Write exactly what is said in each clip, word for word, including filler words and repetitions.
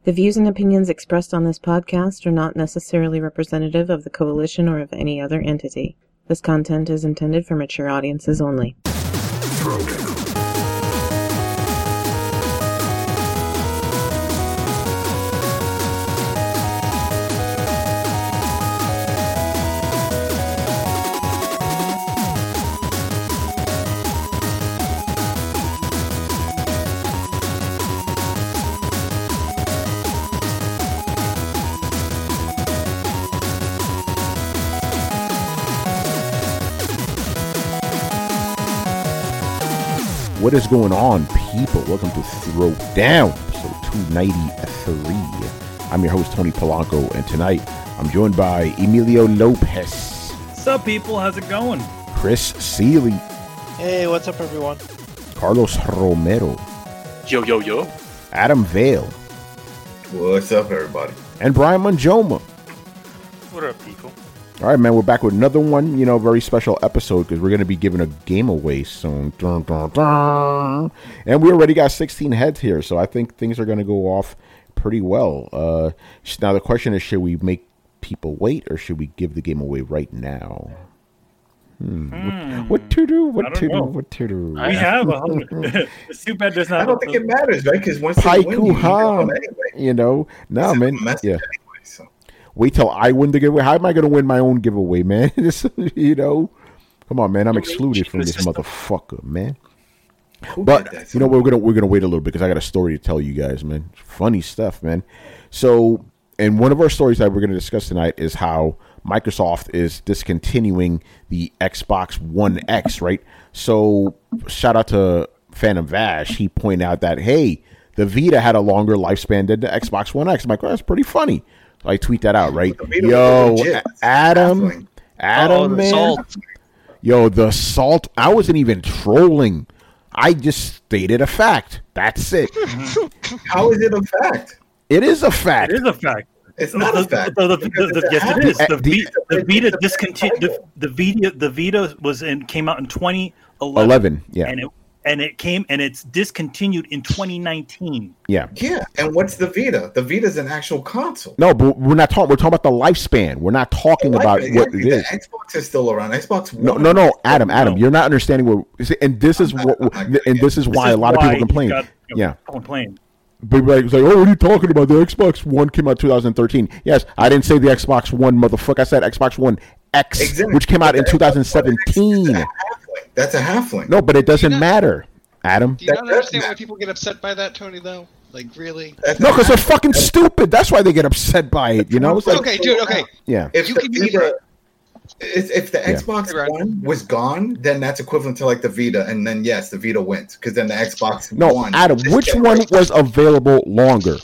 The views and opinions expressed on this podcast are not necessarily representative of the Coalition or of any other entity. This content is intended for mature audiences only. What is going on, people? Welcome to Throw Down, episode two ninety-three. I'm your host, Tony Polanco, and tonight I'm joined by Emilio Lopez. What's up, people? How's it going? Chris Seeley. Hey, what's up, everyone? Carlos Romero. Yo, yo, yo. Adam Vale. What's up, everybody? And Brian Manjoma. What up, people? All right, man, we're back with another one, you know, very special episode because we're going to be giving a game away soon. Dun, dun, dun. And we already got sixteen heads here, so I think things are going to go off pretty well. Uh, now, the question is, should we make people wait or should we give the game away right now? Hmm. Hmm. What, what to do? What to do? know. What to do? We have a hundred. It's too bad there's not. I don't think it matters, right? Because once they win, you, Paiku you Han. go anyway. You know, no, It's a man. message Yeah. anyway, so. Wait till I win the giveaway. How am I going to win my own giveaway, man? You know, come on, man. I'm excluded from this motherfucker, man. Who But did that? you know, we're gonna we're gonna wait a little bit because I got a story to tell you guys, man. Funny stuff, man. So, and one of our stories that we're gonna discuss tonight is how Microsoft is discontinuing the Xbox One X, right? So, shout out to Phantom Vash. He pointed out that hey, the Vita had a longer lifespan than the Xbox One X. I'm like, well, that's pretty funny. So I tweet that out, right? The Vita Yo, was legit. Adam, Baffling. Adam, Oh, the man. salt. Yo, the salt. I wasn't even trolling. I just stated a fact. That's it. How is it a fact? It is a fact. It is a fact. It's not a fact. The- the- the- because the- it's a yes, it habit. is. The, The- Vita, the it's a- Vita it's a discontinued. The, cycle. the Vita, the Vita was in came out in twenty eleven. eleven, yeah. and it and it came and it's discontinued in twenty nineteen. Yeah. Yeah, and what's the Vita? The Vita's an actual console. No, but we're not talking. We're talking about the lifespan. We're not talking Like, about yeah, what it the is. Xbox is still around. Xbox One. No, no, no, Adam, Adam, No. you're not understanding what. And this is I'm what. not- I'm not And this is This why is a lot of why people he complain. got, you know, Yeah. complain. But like, it's like, oh, what are you talking about? The Xbox One came out twenty thirteen. Yes, I didn't say the Xbox One, motherfucker. I said Xbox One X, Exactly. which came out in The twenty Xbox One X is seventeen. a halfling. That's a halfling. No, but it doesn't Do you not- matter, Adam. Do you That not does understand why matter. people get upset by that, Tony, though? Like, really? That's No, a because they're halfling. fucking stupid. That's why they get upset by it. You know? It's like, Okay, dude, okay. yeah. If You the can use Vita, if, if the Yeah. Xbox Hey, Ryan. One was gone, then that's equivalent to like the Vita, and then yes, the Vita wins because then the Xbox No, One. Adam, this which one generation- was available longer?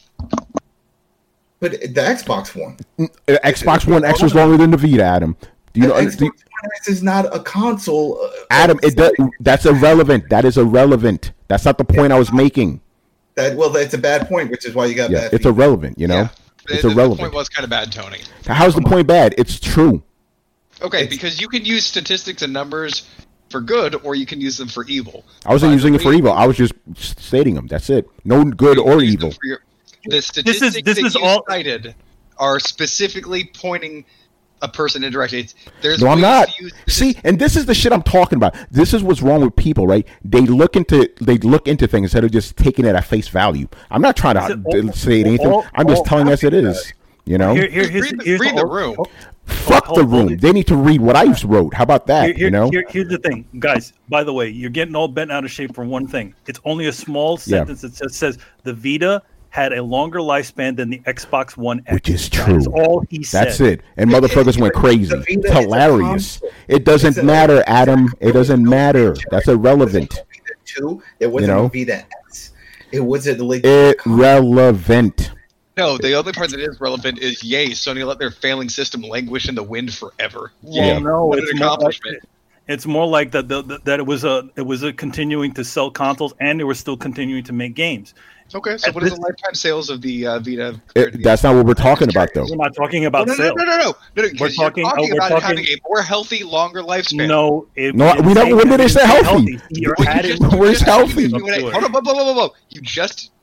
But the Xbox One. Uh, Xbox One X was longer than the Vita, Adam. Do you The know? Xbox do you- One X is not a console. uh, Adam, it does, that's irrelevant. That is irrelevant. That's not the point I was making. That well, that's a bad point, which is why you got Yeah, bad. it's feedback. irrelevant. You know, Yeah. it's the, the irrelevant. point was kind of bad, Tony. How's the point bad? It's true. Okay, It's- because you can use statistics and numbers for good, or you can use them for evil. I wasn't By using the it for way, evil. I was just stating them. That's it. No good you or use them evil. for your- the statistics this that is you all- cited are specifically pointing a person in direction. It's, there's No, I'm ways not. to use See, and this is the shit I'm talking about. This is what's wrong with people, right? They look into they look into things instead of just taking it at face value. I'm not trying Is it to all- say anything. all- I'm just all telling us it is. You know, Here, here, here's, read the, here's read the the- room. fuck hold- the hold room. it. They need to read what I wrote. How about that? Here, here, you know, here- here's the thing, guys. By the way, you're getting all bent out of shape for one thing. It's only a small Yeah. sentence that says, says the Vita had a longer lifespan than the Xbox One X. Which is That true. is all he said. That's it. And motherfuckers went crazy. The Vita It's is a hilarious. console. It doesn't It's a- matter, Adam. It doesn't matter. That's irrelevant. It wasn't a Vita two. It wasn't You know? a Vita X. It was a legit console. Irrelevant. No, the other part that is relevant is yay, Sony let their failing system languish in the wind forever. Well, Yay, no, what it's an more like, accomplishment. it's more like that. The, the, that it was a it was a continuing to sell consoles, and they were still continuing to make games. Okay, so At what is this- the lifetime sales of the uh, Vita? It, that's not what we're talking about, though. We're not talking no, about no, no, sales. no, no, no, no, no. We're We're talking- talking, oh, we're about it talking- having a more healthy, longer lifespan. No, it, No, it we didn't don't- when did it they say didn't healthy? You're Well, you adding. just- you Where's just- healthy? you- you- Hold on, whoa, whoa, whoa, whoa, whoa. You just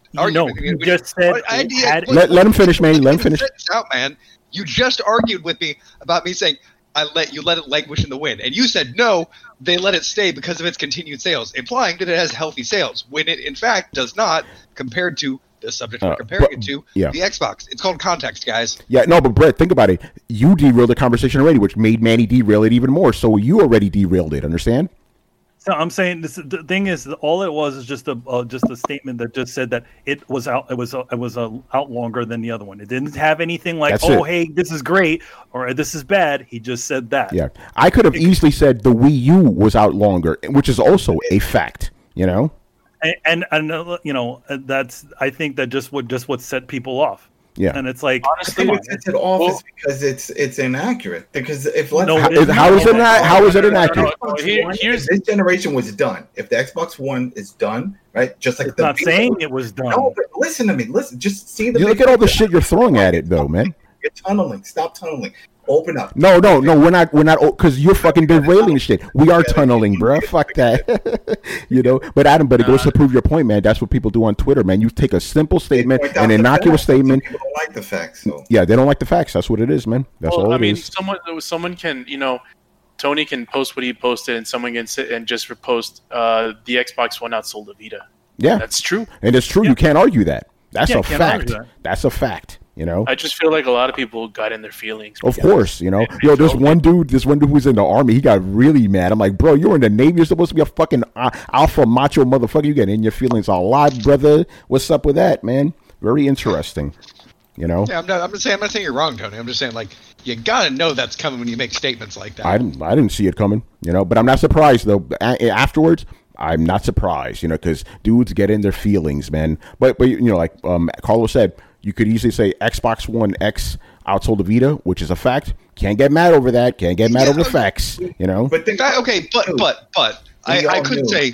argument. No, you We- just said I- I- it had- look, Let- let him look, finish, man. look, Let him the finish. sentence Out, man. You just argued with me about me saying I let you let it languish in the wind, and you said no. They let it stay because of its continued sales, implying that it has healthy sales when it in fact does not, compared to the subject we're Uh, comparing but- it to, yeah. the Xbox. It's called context, guys. Yeah, no, but Brett, think about it. You derailed the conversation already, which made Manny derail it even more. So you already derailed it. Understand? So I'm saying this. The thing is, all it was is just a uh, just a statement that just said that it was out. It was uh, it was uh, out longer than the other one. It didn't have anything like, That's oh, it. hey, this is great or this is bad. He just said that. Yeah, I could have easily said the Wii U was out longer, which is also a fact. You know? And, and and uh, you know uh, that's I think that just would just would set people off. Yeah. And it's like, Honestly, come on, What sets it off Well- is because it's it's inaccurate. Because if let's No, How, it is how is it not? How is it No, no, no, inaccurate? no, no. Here- here's this generation was done. If the Xbox One is done, right? Just like it's the not Vita saying was- it was done. No, but listen to me. Listen, just see the. You look big at all the picture. shit you're throwing at it, though, man. You're tunneling. Stop tunneling. Open up. No, no, no, we're not, we're not, because you're fucking derailing the shit. We are tunneling, bro. Fuck that. You know, but Adam, but it goes to prove your point, man. That's what people do on Twitter, man. You take a simple statement, Point out an the innocuous facts. statement. People don't like the facts. So Yeah, they don't like the facts. That's what it is, man. That's well, all I it mean, is. someone someone can, you know, Tony can post what he posted, and someone can sit and just repost uh, the Xbox One outsold the Vita. Yeah, That's true. and it's true. You can't argue that. That's Yeah, a can't argue fact. that. That's a fact. You know. I just feel like a lot of people got in their feelings. Of because- course, you know. they Yo, this felt- one dude, this one dude who's in the army, he got really mad. I'm like, bro, you're in the Navy. You're supposed to be a fucking uh, alpha macho motherfucker. You get in your feelings a lot, brother. What's up with that, man? Very interesting. You know. Yeah, I'm not. I'm not saying. I'm not saying you're wrong, Tony. I'm just saying, like, you gotta know that's coming when you make statements like that. I didn't, I didn't see it coming, you know, but I'm not surprised though. A- afterwards, I'm not surprised, you know, because dudes get in their feelings, man. But, but you know, like um, Carlos said, you could easily say Xbox One X outsold the Vita, which is a fact. Can't get mad over that. Can't get mad Yeah, over the facts, you know. but think, That- okay, but but but I, We I all could knew. say.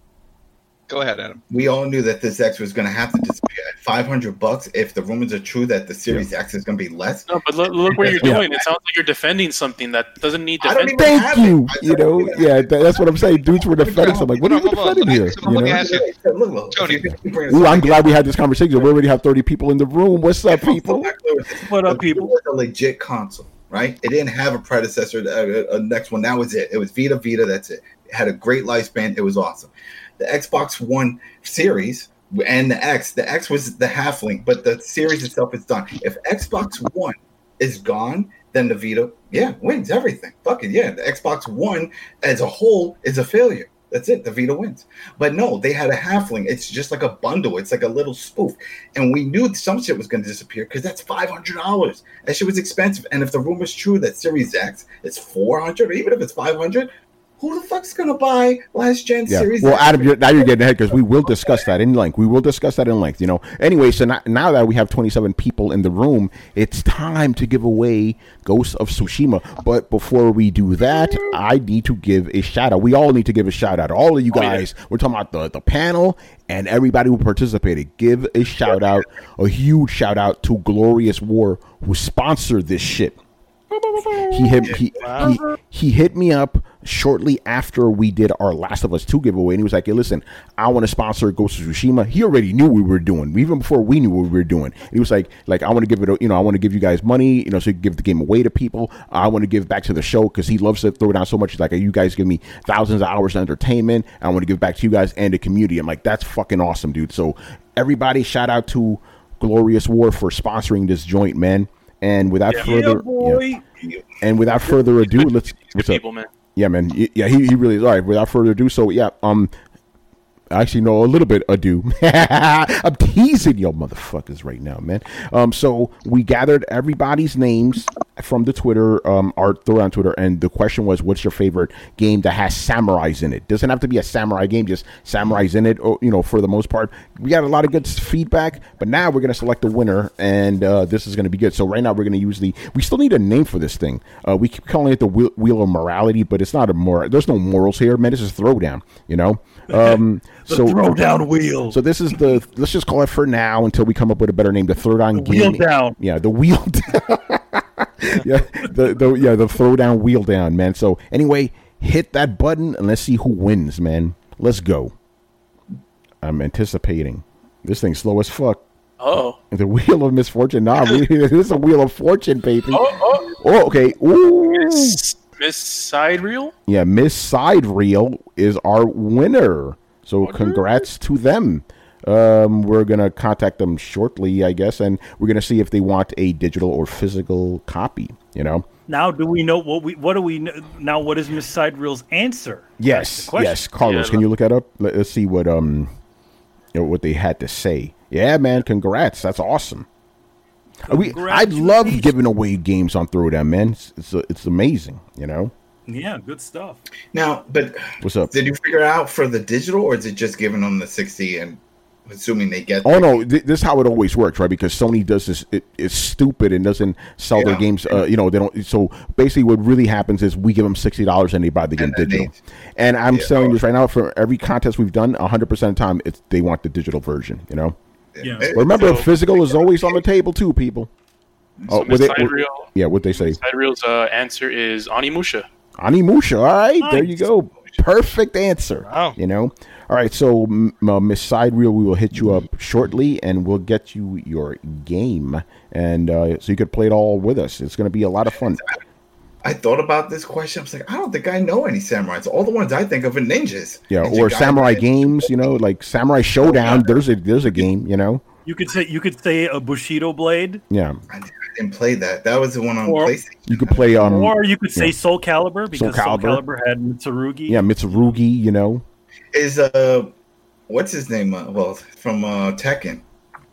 Go ahead, Adam. we all knew that this X was going to have to disappear at five hundred bucks. If the rumors are true that the Series X is going to be less, No, but look, look what you're Yeah. doing. It sounds like you're defending something that doesn't need I don't defending. even- Thank have you, it. I you know. don't even Yeah, have that, that's what I'm saying. Dudes were defending something. Like, what are you Hold on, defending let me- here? so You let me know. ask you- Look, look, Tony. if you- you bring this Ooh, up I'm again, glad we had this conversation. We already have thirty people in the room. What's up, I'm people? so back there with this. What up, The Vita people? was a legit console, right? It didn't have a predecessor, a, a next one. That was it. It was Vita, Vita. That's it. It had a great lifespan. It was awesome. The Xbox One series and the X, the X was the halfling, but the series itself is done. If Xbox One is gone, then the Vita, yeah, wins everything. Fuck it, yeah. The Xbox One as a whole is a failure. That's it. The Vita wins. But no, they had a halfling. It's just like a bundle. It's like a little spoof. And we knew some shit was going to disappear because that's five hundred dollars. That shit was expensive. And if the rumor's true that Series X is four hundred dollars, or even if it's five hundred dollars, who the fuck's going to buy last gen Yeah. Series Well, X? Adam, you're, now you're getting ahead because we will discuss that in length. We will discuss that in length. You know. Anyway, so now, now that we have twenty-seven people in the room, it's time to give away Ghost of Tsushima. But before we do that, I need to give a shout out. We all need to give a shout out. All of you guys. We're talking about the the panel and everybody who participated. Give a shout out, a huge shout out to Glorious War who sponsored this shit. He hit he, he he hit me up shortly after we did our Last of Us two giveaway, and he was like, "Hey, listen, I want to sponsor Ghost of Tsushima." He already knew what we were doing, even before we knew what we were doing. He was like, "Like I want to give it, a, you know, I want to give you guys money, you know, so you can give the game away to people. I want to give back to the show because he loves to throw down so much. He's like, you guys give me thousands of hours of entertainment. I want to give back to you guys and the community." I'm like, "That's fucking awesome, dude." So everybody, shout out to Glorious War for sponsoring this joint, man. And without Yeah, further, boy. yeah. and without further ado, let's Good what's up? people, man. Yeah, man. Y- Yeah, he, he really is. All right, without further ado, so yeah, um, I actually know a little bit ado. I'm teasing y'all motherfuckers right now, man. Um, so we gathered everybody's names from the Twitter, um, our Throwdown Twitter, and the question was, what's your favorite game that has samurais in it? Doesn't have to be a samurai game, just samurais in it, or, you know, for the most part. We got a lot of good feedback, but now we're going to select the winner, and uh, this is going to be good. So right now we're going to use the, we still need a name for this thing. Uh, we keep calling it the wheel, wheel of morality, but it's not a moral. There's no morals here, man. This is Throwdown, you know? Um, The so throwdown wheel. so this is the, let's just call it for now until we come up with a better name. The Throwdown The wheel game. down. Yeah, the wheel down. yeah, the, the yeah the Throwdown wheel down, man. So anyway, hit that button and let's see who wins, man. Let's go. I'm anticipating. This thing's slow as fuck. Oh. The Wheel of Misfortune. Nah, we, this is a Wheel of Fortune, baby. Oh, oh. Oh, okay. Ooh. Miss, Miss Side Reel? Yeah, Miss Side Reel is our winner. So congrats to them. Um, we're going to contact them shortly, I guess, and we're going to see if they want a digital or physical copy, you know? Now, do we know what we, what do we know? Now, what is Miss Side Reel's answer? Yes, yes. Carlos, Yeah, can you look that up? Let, let's see what, um, you know, what they had to say. Yeah, man, congrats. That's awesome. We, I love giving away games on Throwdown, man. It's, it's, it's amazing, you know? Yeah, good stuff. Now, but What's up? did you figure it out for the digital, or is it just giving them the sixty and assuming they get? Oh no, th- this is how it always works, right? Because Sony does this, it, it's stupid and doesn't sell Yeah. their games. Uh, you know, they don't. So basically, what really happens is we give them sixty dollars and they buy the game And then digital. they- And I'm Yeah. telling you this right now, for every contest we've done, one hundred percent of the time, it's they want the digital version. You know, Yeah. but remember, So- physical is always on the table too, people. So what Miss they- Side what- Reel, yeah, what they say, Side Reel's uh, answer is Onimusha. Animusha. All right, there you Nice. go. Perfect answer. Wow. You know. All right, so m- uh, Miss Side Reel, we will hit you up shortly, and we'll get you your game, and uh, so you could play it all with us. It's going to be a lot of fun. I thought about this question. I was like, I don't think I know any samurais. All the ones I think of are ninjas. Yeah, Ninja or Gaiden. Samurai games. You know, like Samurai Showdown. There's a there's a game. You know. You could say you could say a Bushido blade, Yeah, I didn't play that. That was the one on Or- PlayStation. you could play um. or you could say yeah. Soul Calibur because Soul Calibur. Calibur, had Mitsurugi. Yeah, Mitsurugi. You know. Is uh, what's his name? Uh, well, from uh, Tekken.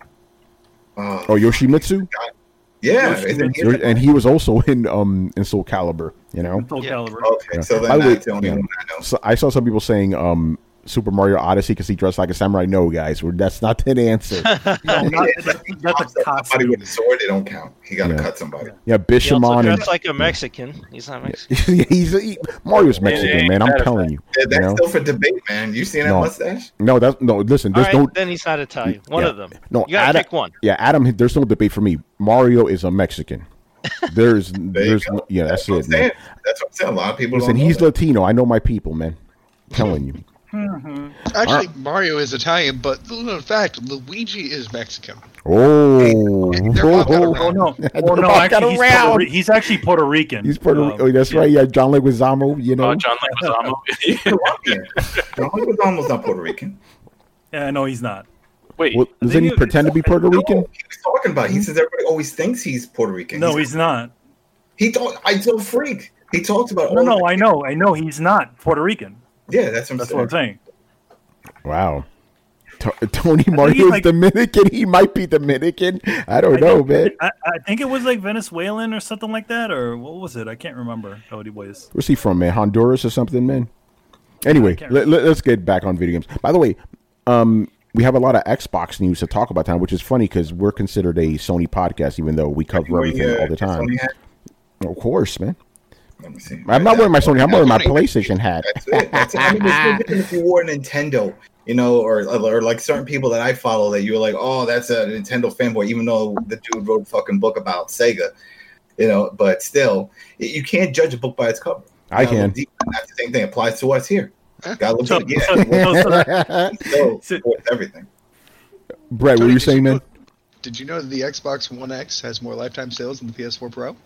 Uh, Oh, Yoshimitsu. yeah, Yoshimitsu. isn't he- And he was also in um in Soul Calibur. You know. Soul Yeah. Calibur. Okay, Yeah. so By then the way, that's the only yeah. one I know. So I saw some people saying um Super Mario Odyssey because he dressed like a samurai. No, guys, we're, that's not an answer. No, not, It's that, like he that's chops a up somebody costume. with a sword. They don't count. He got to Yeah. cut somebody. Yeah, He also Bishamon. dressed like a Mexican. He's not Mexican. And, he's he, Mario's Mexican, Yeah, man. I'm that telling you. Yeah, You that's know? still for debate, man. You seen that No. mustache? No, that's no. Listen, All there's right, no. then he's not Italian. One Yeah. of them. No, You gotta Adam, pick one. Yeah, Adam. There's no debate for me. Mario is a Mexican. There's, There you there's, go. no, yeah, that's, what it, I'm man. saying. That's what I'm saying. A lot of people Listen, don't know he's that. Latino. I know my people, man. I'm telling you. Actually, Mario is Italian, but in fact, Luigi is Mexican. Oh, They're walking oh, Oh around. no! They're Oh no! walking Actually, he's, around. Puerto, Ri- he's actually Puerto Rican. he's Puerto Um, Rico. Oh, that's right. Yeah, John Leguizamo. You know. Uh, John Leguizamo. Colombian. John Leguizamo's not Puerto Rican. Yeah, no, he's not. Wait, Well, doesn't he think it- pretend to be Puerto Rican? No, he was talking about. He says everybody always thinks he's Puerto Rican. No, he's not. He thought I told freak. He talks about. No, all no, the- I know, I know, he's not Puerto Rican. Yeah, that's what I'm That's saying. what I'm saying. Wow. T- Tony Mario's like- Dominican. He might be Dominican. I don't I know, think- man. I, I think it was like Venezuelan or something like that, or what was it? I can't remember how he was. Where's he from, man? Honduras or something, man? Anyway, can't let, let, us get back on video games. By the way, um, we have a lot of Xbox news to talk about now, which is funny because we're considered a Sony podcast, even though we cover Where everything you, uh, all the time. Sony hat? Of course, man. Let me see. I'm not wearing my Sony. I'm wearing my Sony. PlayStation hat. That's it. That's it. I mean, it's no different if you wore a Nintendo, you know, or or like certain people that I follow that you're like, oh, that's a Nintendo fanboy, even though the dude wrote a fucking book about Sega, you know. But still, you can't judge a book by its cover. I You gotta can. look deep. And that's the same thing applies to us here. Got to look So, good. Yeah, so, so, so, so, so- so it's everything. Brett, what Tony, were you did saying, know- man? Did you know that the Xbox One X has more lifetime sales than the P S four Pro?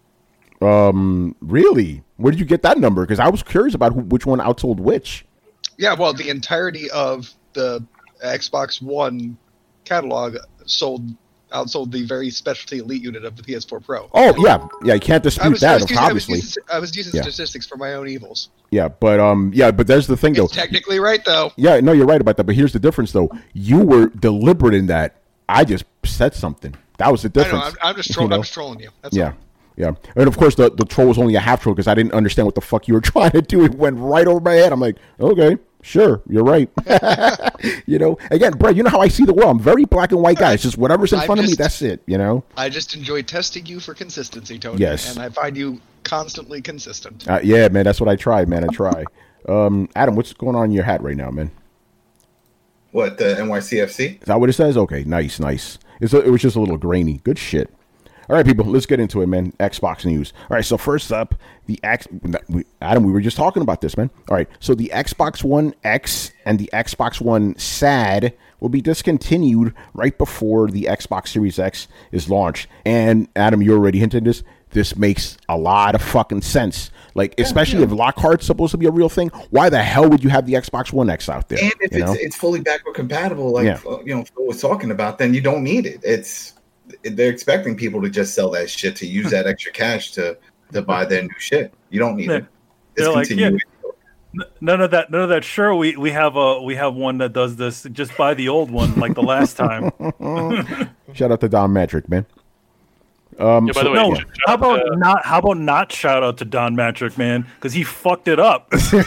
Um, really? Where did you get that number? Because I was curious about who, which one outsold which. Yeah, well, the entirety of the Xbox One catalog sold outsold the very specialty elite unit of the P S four Pro. Oh yeah, yeah. You can't I dispute was, I that, was using, I was obviously. using, I was using Yeah. statistics for my own evils. Yeah, but um, yeah, but there's the thing though. It's technically right, though. Yeah, no, you're right about that. But here's the difference, though. You were deliberate in that. I just said something. That was the I know. difference. I'm, I'm just You trolling. know? I'm just trolling you. That's Yeah, all. yeah. And of course, the, the troll was only a half troll because I didn't understand what the fuck you were trying to do. It went right over my head. I'm like, okay, sure, you're right. You know, again, Brett, you know how I see the world. I'm very black and white guy. It's just whatever's in I'm front of me, just- that's it. You know. I just enjoy testing you for consistency, Tony. Yes. And I find you constantly consistent. Uh, yeah, man, that's what I try, man. I try. Um, Adam, what's going on in your hat right now, man? What, the N Y C F C? Is that what it says? Okay, nice, nice. It's a, it was just a little grainy. Good shit. All right, people, let's get into it, man. Xbox news. All right, so first up, the X. We, Adam, we were just talking about this, man. All right, so the Xbox One X and the Xbox One S A D will be discontinued right before the Xbox Series X is launched. And Adam, you already hinted this. This makes a lot of fucking sense. Like, especially yeah, yeah. if Lockhart's supposed to be a real thing, why the hell would you have the Xbox One X out there? And if it's, it's fully backward compatible, like yeah. you know Phil was talking about, then you don't need it. It's they're expecting people to just sell that shit to use that extra cash to, to buy their new shit. You don't need they're, it. They're like, yeah, none of that. None of that. Sure, we, we have a we have one that does this. Just buy the old one, like the last time. Shout out to Don Matrick, man. Um, yeah, by so, the way, no, shout how out about to, not? How about not shout out to Don Matrick, man? Because he fucked it up.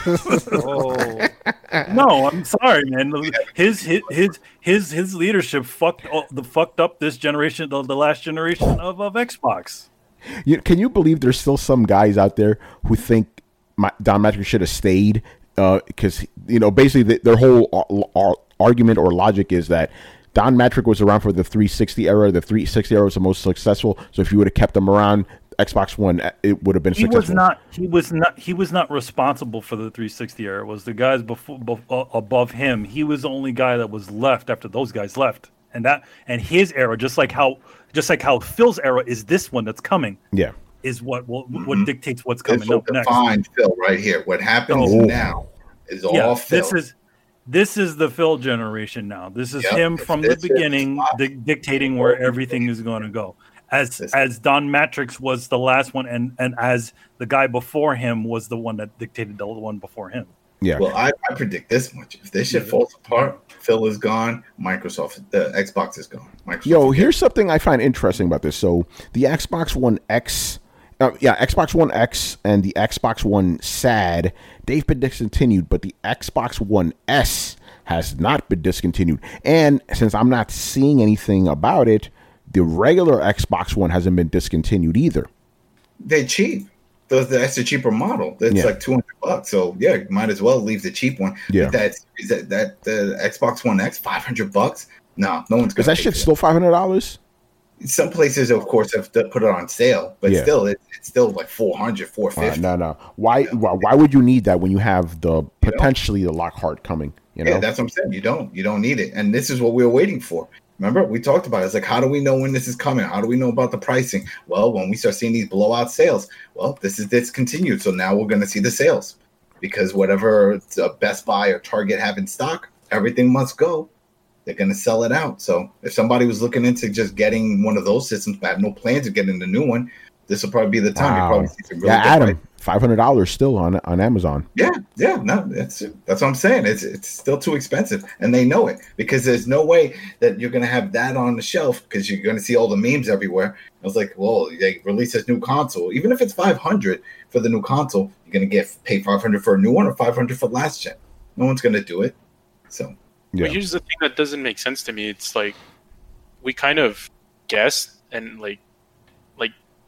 Oh. No, I'm sorry, man. His his his his, his leadership fucked the fucked up this generation, the, the last generation of, of Xbox. You, can you believe there's still some guys out there who think my, Don Matrick should have stayed? Because uh, you know, basically, the, their whole ar- ar- argument or logic is that Don Matrick was around for the three sixty era. The three sixty era was the most successful. So if you would have kept him around, Xbox One, it would have been he successful. Was not, he was not. He was not responsible for the three sixty era. It was the guys before, before above him. He was the only guy that was left after those guys left. And that and his era, just like how just like how Phil's era is this one that's coming. Yeah, is what will, what mm-hmm. dictates what's coming this will up next. Define Phil right here. What happens oh. now is all yeah, Phil. This is. This is the Phil generation now. This is yep, him from the beginning, di- awesome. dictating where everything is going to go. As this as Don Matrix was the last one, and, and as the guy before him was the one that dictated the one before him. Yeah. Well, I, I predict this much: if this shit falls apart, Phil is gone. Microsoft, the Xbox is gone. Microsoft Yo, is here's something I find interesting about this. So the Xbox One X. Uh, yeah, Xbox One X and the Xbox One S A D, they've been discontinued, but the Xbox One S has not been discontinued. And since I'm not seeing anything about it, the regular Xbox One hasn't been discontinued either. They're cheap. Those, that's the cheaper model. It's yeah. like two hundred bucks. So yeah, you might as well leave the cheap one. Yeah. That that that the Xbox One X, five hundred bucks. No, no one's gonna. Is that shit still five hundred dollars? Some places, of course, have put it on sale, but yeah. still, it, it's still like four hundred, four fifty. Uh, no, no. Why, why? Why would you need that when you have the potentially you know? the Lockhart coming? You know? Yeah, that's what I'm saying. You don't. You don't need it, and this is what we were waiting for. Remember, we talked about it. It's like, how do we know when this is coming? How do we know about the pricing? Well, when we start seeing these blowout sales, well, this is discontinued, so now we're going to see the sales because whatever Best Buy or Target have in stock, everything must go. They're going to sell it out. So if somebody was looking into just getting one of those systems, but have no plans of getting the new one, this will probably be the time. Wow. You probably see some really yeah, Adam, price. five hundred dollars still on on Amazon. Yeah, yeah, no, that's that's what I'm saying. It's it's still too expensive, and they know it because there's no way that you're going to have that on the shelf because you're going to see all the memes everywhere. I was like, well, they release this new console, even if it's five hundred for the new console, you're going to get pay five hundred for a new one or five hundred for last gen. No one's going to do it. So. Yeah. But here's the thing that doesn't make sense to me. It's like we kind of guessed and like like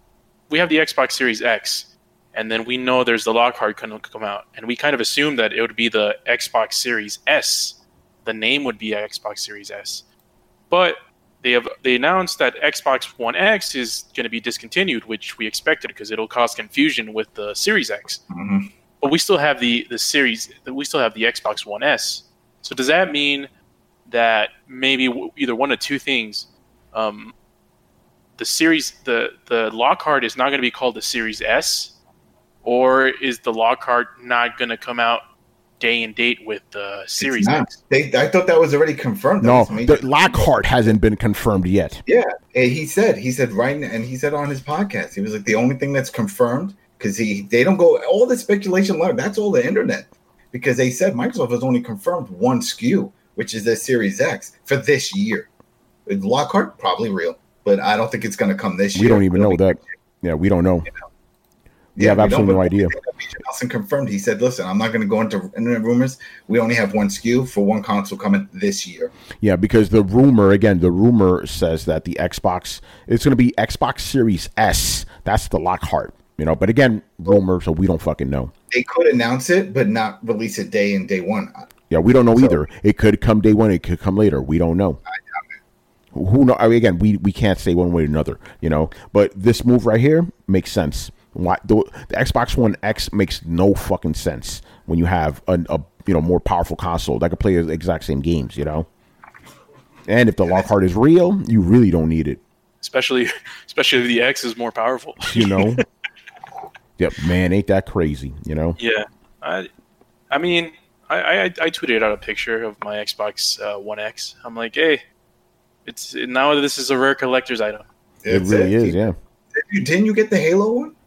we have the Xbox Series X and then we know there's the Lockhart going to come out and we kind of assumed that it would be the Xbox Series S. The name would be Xbox Series S. But they have they announced that Xbox One X is going to be discontinued, which we expected because it'll cause confusion with the Series X. Mm-hmm. But we still have the the series we still have the Xbox One S. So does that mean that maybe either one of two things, um, the series, the the Lockhart is not going to be called the Series S, or is the Lockhart not going to come out day and date with the Series X? They, I thought that was already confirmed. That No, was major. the Lockhart hasn't been confirmed yet. Yeah, and he said he said right, and he said on his podcast, he was like the only thing that's confirmed because he they don't go all the speculation. That's all the internet. Because they said Microsoft has only confirmed one S K U, which is the Series X, for this year. Lockhart, probably real, but I don't think it's going to come this We year. don't even know that. Yeah, we don't know. You know? We Yeah, have we absolutely don't, no idea. Nelson confirmed. He said, listen, I'm not going to go into internet rumors. We only have one S K U for one console coming this year. Yeah, because the rumor, again, the rumor says that the Xbox, it's going to be Xbox Series S. That's the Lockhart. You know, but again, rumor, so we don't fucking know. They could announce it, but not release it day in, day one. Yeah, we don't know So- either. It could come day one. It could come later. We don't know. I doubt it. Who know? I mean, again, we, we can't say one way or another, you know. But this move right here makes sense. Why the, the Xbox One X makes no fucking sense when you have a, a you know more powerful console that can play the exact same games, you know. And if the Lockhart is real, you really don't need it. Especially, especially if the X is more powerful. You know. Yep, man, ain't that crazy? You know. Yeah, I, I mean, I, I, I tweeted out a picture of my Xbox uh, One X. I'm like, hey, it's now this is a rare collector's item. It It's really it. is, yeah. Didn't you, didn't you get the Halo one?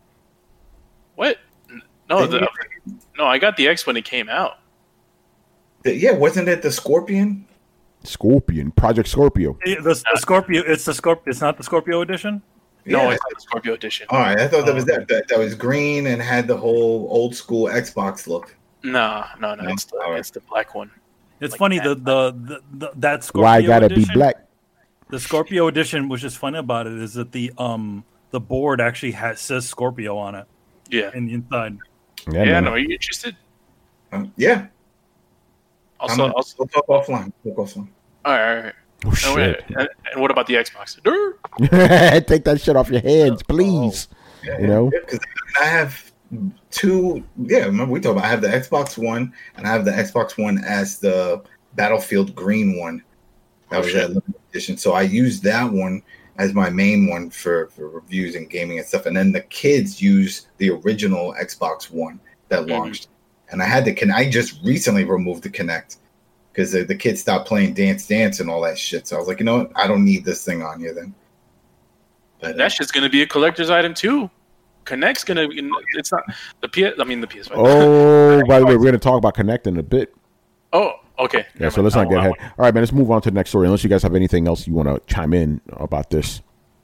What? No, Didn't the, no, I got the X when it came out. The- yeah, wasn't it the Scorpion? Scorpion, Project Scorpio. The, the Scorpio. It's the Scorpio. It's not the Scorpio edition. No, Yeah. it's not the Scorpio edition. All right, I thought that Oh, was okay. that, that. That was green and had the whole old school Xbox look. No, no, no, No? it's the All right. it's the black one. It's Like funny that. the, the the the that Scorpio Why gotta edition, be black? The Scorpio edition, which is funny about it, is that the um the board actually has says Scorpio on it Yeah, in the inside. Yeah, yeah. man. No, are you interested? Um, yeah. Also, I'm- also, we'll talk offline. We'll go offline. all right, all right. Oh And, shit! wait, and, and what about the Xbox? Durr. Take that shit off your hands, please. Yeah, You know? yeah, 'cause I have two. Yeah, remember we talked about. I have the Xbox One and I have the Xbox One as the Battlefield Green one. That Oh, was shit. that limited edition. So I used that one as my main one for, for reviews and gaming and stuff. And then the kids use the original Xbox One that Mhm. launched. And I had to can I just recently removed the Kinect because the, the kids stopped playing Dance Dance and all that shit. So I was like, you know what? I don't need this thing on here then. But uh, That shit's gonna be a collector's item too. Connect's gonna. be It's not the P. I mean the P S five. Oh, by the way, we're gonna talk about Connect in a bit. Oh, okay. Yeah, Never so let's mind. not get I ahead. want- All right, man. Let's move on to the next story. Unless you guys have anything else you want to chime in about this.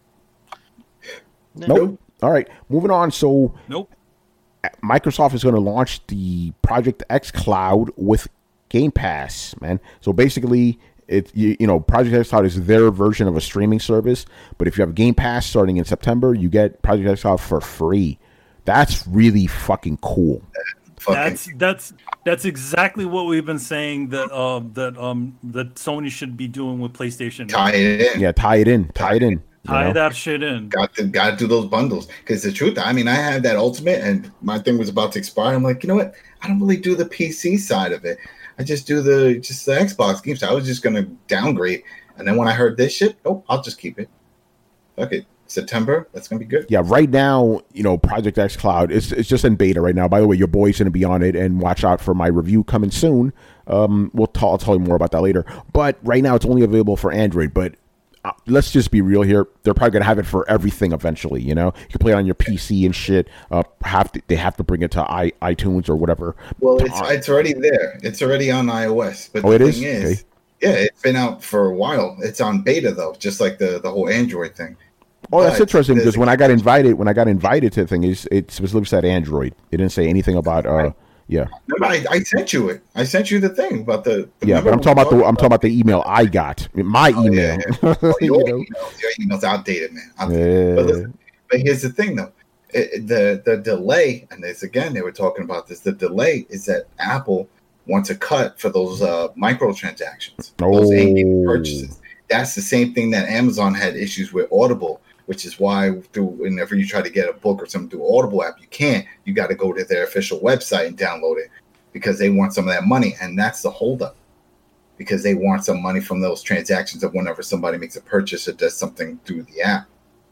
Nope. All right, moving on. So Nope. Microsoft is going to launch the Project X Cloud with Game Pass, man. So basically, it you, you know Project X Cloud is their version of a streaming service. But if you have Game Pass starting in September, you get Project X Cloud for free. That's really fucking cool. fucking, That's that's that's exactly what we've been saying that um that um that Sony should be doing with PlayStation. tie it in. Yeah, tie it in, tie it in. you Tie know? that shit in. Got to got to do those bundles because the truth, I mean, I had that Ultimate and my thing was about to expire. I'm like, you know what? I don't really do the P C side of it. I just do the just the Xbox games. I was just gonna downgrade, and then when I heard this shit, oh, I'll just keep it. Fuck it, September. That's gonna be good. Yeah, right now, you know, Project X Cloud, it's, it's just in beta right now. By the way, your boy's going to be on it, and watch out for my review coming soon. Um, we'll t- I'll tell you more about that later. But right now, it's only available for Android. But uh, let's just be real here. They're probably going to have it for everything eventually, you know? You can play it on your P C and shit. Uh, have to, they have to bring it to I, iTunes or whatever. Well, it's it's already there. It's already on iOS. But Oh, the it is? thing is, Okay. yeah, it's been out for a while. It's on beta though, just like the the whole Android thing. Oh, that's But interesting there's because a- when I got invited, when I got invited to the thing, it's, it specifically said Android. It didn't say anything about, uh, yeah. Remember, I, I sent you it. I sent you the thing about the. the Yeah, but I'm talking about the I'm talking about the email I got. My Oh, email. yeah, yeah. Oh, You your, know? emails, your emails outdated, man. Outdated. But, Yeah. listen, but here's the thing, though. It, the the delay, and this again, they were talking about this. The delay is that Apple wants a cut for those uh, microtransactions, those in-game Oh. purchases. That's the same thing that Amazon had issues with Audible, which is why through whenever you try to get a book or something through Audible app, you can't. You got to go to their official website and download it because they want some of that money, and that's the holdup. Because they want some money from those transactions of whenever somebody makes a purchase or does something through the app.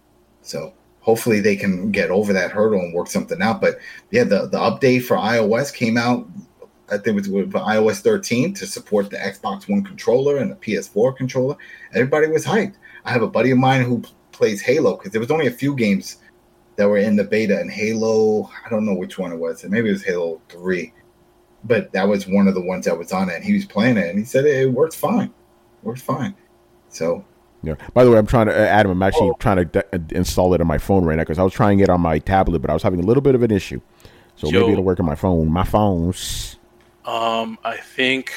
So hopefully they can get over that hurdle and work something out. But yeah, the, the update for iOS came out, I think it was with iOS thirteen to support the Xbox One controller and the P S four controller. Everybody was hyped. I have a buddy of mine who plays Halo because there was only a few games that were in the beta, and Halo, I don't know which one it was. Maybe it was Halo three. But that was one of the ones that was on it, and he was playing it, and he said it, works fine. It works fine. So, Yeah. By the way, I'm trying to, uh, Adam, I'm actually trying to de- uh, install it on my phone right now because I was trying it on my tablet, but I was having a little bit of an issue. So Yo. maybe it'll work on my phone. My phones. Um, I think,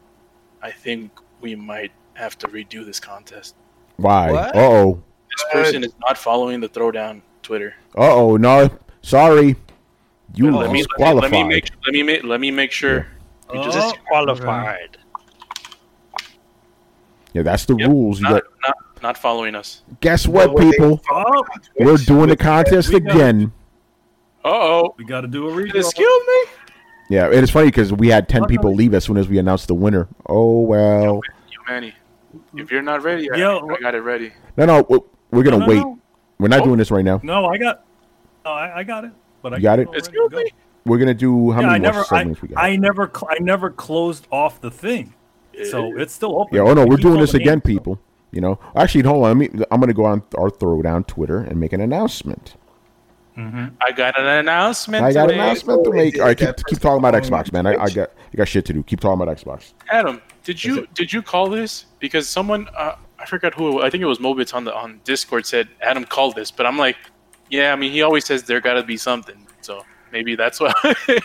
I think we might have to redo this contest. Why? What? Uh oh. This person is not following the Throwdown Twitter. Uh oh. No. Sorry. You let me disqualified. let me make let me make let me make sure. You Oh, just- Disqualified. Yeah, that's the Yep, rules. You not, got, not not following us. Guess what, Well, people? Oh, We're doing the contest We got- again. Uh oh. we got to do a redraw. Excuse me. Yeah, and it's funny because we had ten Oh, people no. leave as soon as we announced the winner. Oh well. Yo, Manny, if you're not ready, I, Yo, I got it ready. No, no, we're- we're gonna No, no, wait. no. We're not Oh. doing this right now. No, I got. No, I, I got it. But I You got can it? go ready to Excuse go. me. We're gonna do how Yeah, I many more never, I, segments we got? I never, cl- I never closed off the thing, so it's still open. Yeah, oh no, You we're keep doing all this the again, names, so- people. You know, actually, hold on. Let me, I'm gonna go on our Throwdown Twitter and make an announcement. I got an announcement. I got an today. announcement to Oh, make. is All right, that keep, person keep talking about following Xbox, man. I, I Twitch? got I got shit to do. Keep talking about Xbox. Adam, did you it- did you call this? Because someone uh, I forgot who. I think it was Mobits on the on Discord said Adam called this, but I'm like, yeah. I mean, he always says there got to be something, so maybe that's why.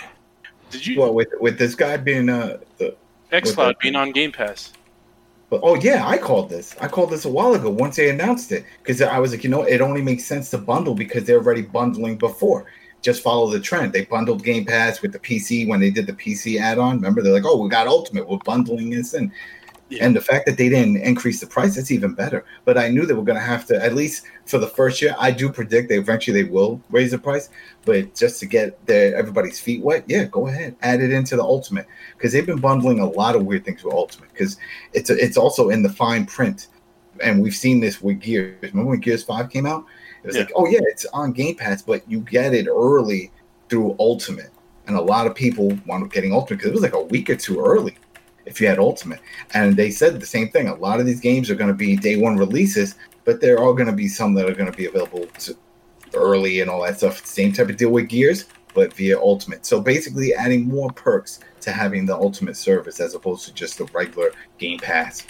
Did you Well, with with this guy being uh, the, XCloud being on Game Pass? but oh yeah, I called this. I called this a while ago once they announced it because I was like, you know, it only makes sense to bundle because they're already bundling before. Just follow the trend. They bundled Game Pass with the P C when they did the P C add-on. Remember, they're like, oh, we got Ultimate. We're bundling this in. Yeah. And the fact that they didn't increase the price, that's even better. But I knew they were going to have to, at least for the first year, I do predict they eventually they will raise the price. But just to get their everybody's feet wet, yeah, go ahead, add it into the Ultimate because they've been bundling a lot of weird things with Ultimate because it's a, it's also in the fine print, and we've seen this with Gears. Remember when Gears Five came out? It was Yeah. like, oh yeah, it's on Game Pass, but you get it early through Ultimate, and a lot of people wound up getting Ultimate because it was like a week or two early if you had Ultimate. And they said the same thing. A lot of these games are going to be day one releases, but there are going to be some that are going to be available to early and all that stuff. Same type of deal with Gears, but via Ultimate. So basically adding more perks to having the Ultimate service as opposed to just the regular Game Pass.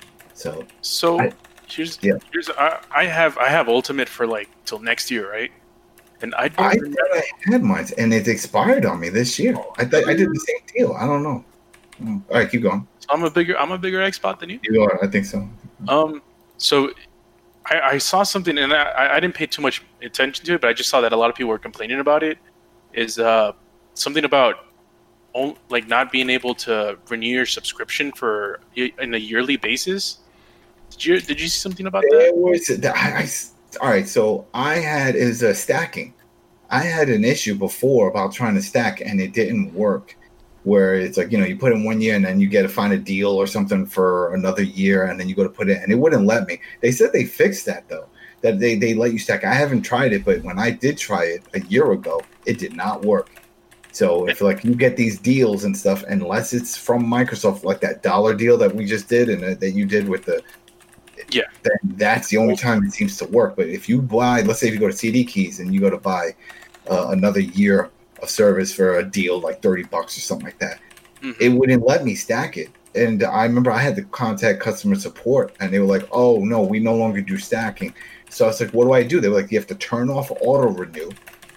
So So I- here's yeah. here's I, I have I have Ultimate for like till next year, right? And I don't I remember. thought I had mine, and it expired on me this year. I thought I did the same deal. I don't know. Mm. All right, keep going. So I'm a bigger I'm a bigger Xbox than you. You are. I think so. Um, so I, I saw something, and I, I didn't pay too much attention to it, but I just saw that a lot of people were complaining about it. Is uh, something about on- like not being able to renew your subscription for in a yearly basis. Did you did you see something about There that? was I, I, all right. So I had is uh, stacking. I had an issue before about trying to stack, and it didn't work. Where it's like, you know, you put in one year and then you get to find a deal or something for another year, and then you go to put it, and it wouldn't let me. They said they fixed that though, that they, they let you stack. I haven't tried it, but when I did try it a year ago, it did not work. So if like you get these deals and stuff, unless it's from Microsoft, like that dollar deal that we just did and that, that you did with the, Yeah. then that's the only time it seems to work. But if you buy, let's say if you go to C D Keys and you go to buy uh, another year of service for a deal like thirty bucks or something like that, Mhm. it wouldn't let me stack it. And I remember I had to contact customer support, and they were like, oh no, we no longer do stacking. So I was like, what do I do? They were like, you have to turn off auto renew,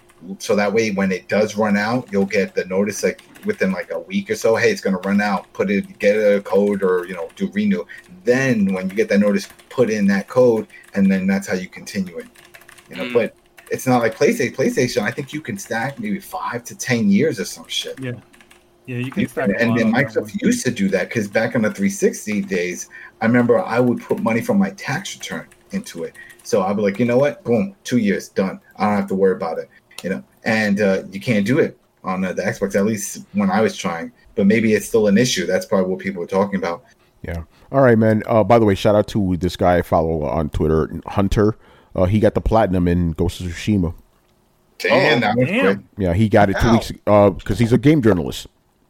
so that way when it does run out, you'll get the notice like within like a week or so, hey, it's going to run out. Put it, get a code, or you know, do renew. Then when you get that notice, put in that code, and then that's how you continue it. You know, Mm. but it's not like PlayStation. PlayStation, I think you can stack maybe five to ten years or some shit. Yeah, yeah, you can You stack can- a and lot then on that Microsoft one. used to do that because back in the three sixty days, I remember I would put money from my tax return into it. So I'd be like, you know what? Boom, two years done. I don't have to worry about it. You know, and uh, you can't do it on uh, the Xbox, at least when I was trying. But maybe it's still an issue. That's probably what people were talking about. Yeah. All right, man. Uh, by the way, shout out to this guy I follow on Twitter, Hunter. Uh, he got the platinum in Ghost of Tsushima. Damn, that was damn. quick. Yeah, he got it two Wow. weeks because he's a game journalist.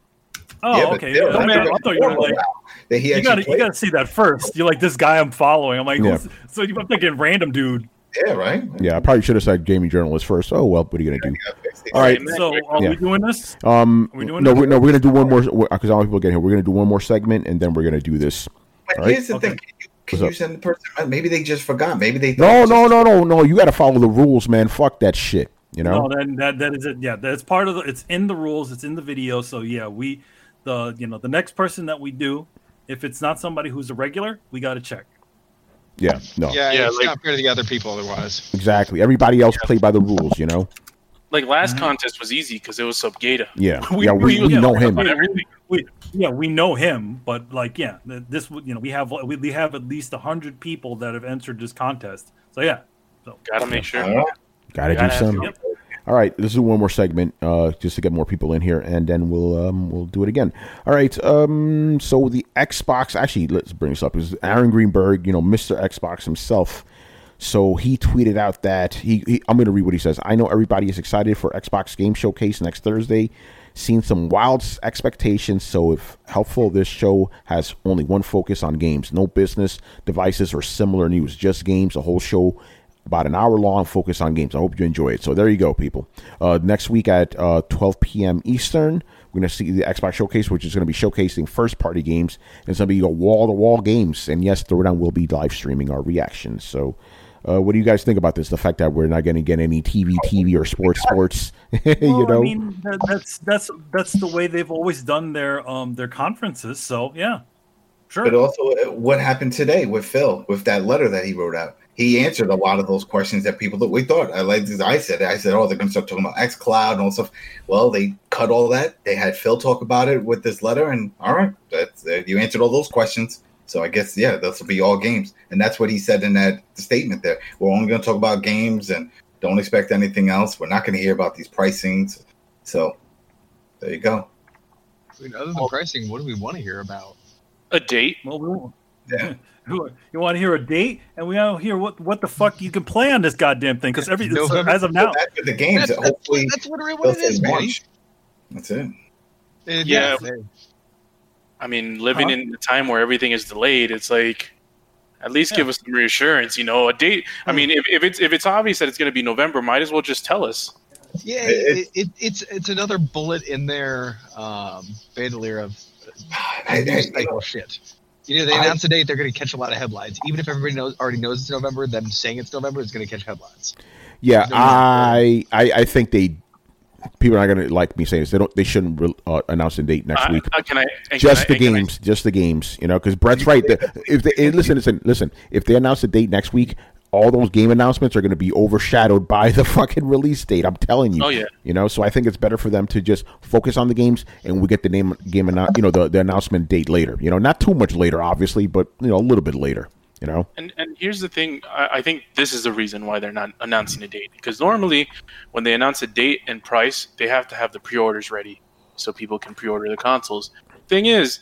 Oh, Yeah, but okay. still, Yeah, I, that's thought- I thought you were like, that he you actually gotta, you played. gotta see that first. You're like, this guy I'm following. I'm like, Yeah. who's- so I'm thinking random dude. Yeah, right. Yeah, I probably should have said gaming journalist first. Oh well, what are you gonna do? All All right. right, so are Yeah. we doing this? Um, Are we doing no, this? we, no, we're gonna do one more because all people get here. We're gonna do one more segment and then we're gonna do this. But All right. here's the Okay. thing: can you, can What's you up? send the person? uh, Maybe they just forgot. Maybe they No, thought no, just- no, no, no. You got to follow the rules, man. Fuck that shit. You know. No, then that that is it. Yeah, that's part of the. It's in the rules. It's in the video. So yeah, we, the you know the next person that we do, if it's not somebody who's a regular, we got to check. Yeah. No. Yeah, Yeah, it's like- not fair to the other people otherwise. Exactly. Everybody else play by the rules. You know. Like last Mm-hmm. contest was easy because it was Subgata. Yeah. We- yeah. We, we- we yeah, know we- him. We, everything. we, yeah, we know him, but like, yeah, this would you know we have we, we have at least a hundred people that have entered this contest. So yeah, so Gotta make sure. All right. Gotta do Gotta have some. to. Yep. All right, this is one more segment, uh, just to get more people in here, and then we'll um, we'll do it again. All right, um, so the Xbox. Actually, let's bring this up. Is Aaron Greenberg, you know, Mister Xbox himself. So he tweeted out that he. he I'm going to read what he says. I know everybody is excited for Xbox Game Showcase next Thursday. Seen some wild expectations. So if helpful, this show has only one focus on games, no business, devices, or similar news. Just games. A whole show. About an hour long, focus on games. I hope you enjoy it. So there you go, people. Uh, next week at uh, twelve p.m. Eastern, we're going to see the Xbox Showcase, which is going to be showcasing first-party games. And it's going to be a wall-to-wall games. And yes, Throwdown will be live streaming our reactions. So uh, what do you guys think about this? The fact that we're not going to get any T V, T V, or sports, sports. you well, know, I mean, that, that's that's that's the way they've always done their um their conferences. So yeah, sure. But also, uh, what happened today with Phil with that letter that he wrote out? He answered a lot of those questions that people that we thought. I like I said, I said, oh, they're going to start talking about xCloud and all stuff. Well, they cut all that. They had Phil talk about it with this letter, and all right, that's uh, you answered all those questions. So I guess yeah, those will be all games, and that's what he said in that statement there. We're only going to talk about games, and don't expect anything else. We're not going to hear about these pricings. So there you go. I mean, other than pricing, what do we want to hear about? A date. Well, we won't. Yeah. You want to hear a date, and we want to hear what what the fuck you can play on this goddamn thing? Because every so November- as of now, Back to the games. That's, hopefully, that's, that's literally what it they'll is, say man. March. That's it. And Yeah. hey, I mean, living Huh? in a time where everything is delayed, it's like at least give us some reassurance. You know, a date. I mean, if, if it's if it's obvious that it's going to be November, might as well just tell us. yeah, It- it, it, it's it's another bullet in their um, bandolier of I- I- news cycle shit. You know, they I- announce a date, they're going to catch a lot of headlines. Even if everybody knows already knows it's November, them saying it's November is going to catch headlines. yeah, No, I, I I think they people are not going to like me saying this. They don't. They shouldn't re- uh, announce a date next Uh, week. uh, can I? and Just can the I- and can I- games, just the games, you know, because Brett's right. The, if they eh, listen, listen, listen, if they announce a date next week, all those game announcements are going to be overshadowed by the fucking release date. I'm telling you. Oh, yeah. You know, so I think it's better for them to just focus on the games, and we get the name game, annou- you know, the, the announcement date later. You know, not too much later, obviously, but you know, a little bit later. You know. And and here's the thing, I, I think this is the reason why they're not announcing a date. Because normally, when they announce a date and price, they have to have the pre-orders ready so people can pre-order the consoles. Thing is,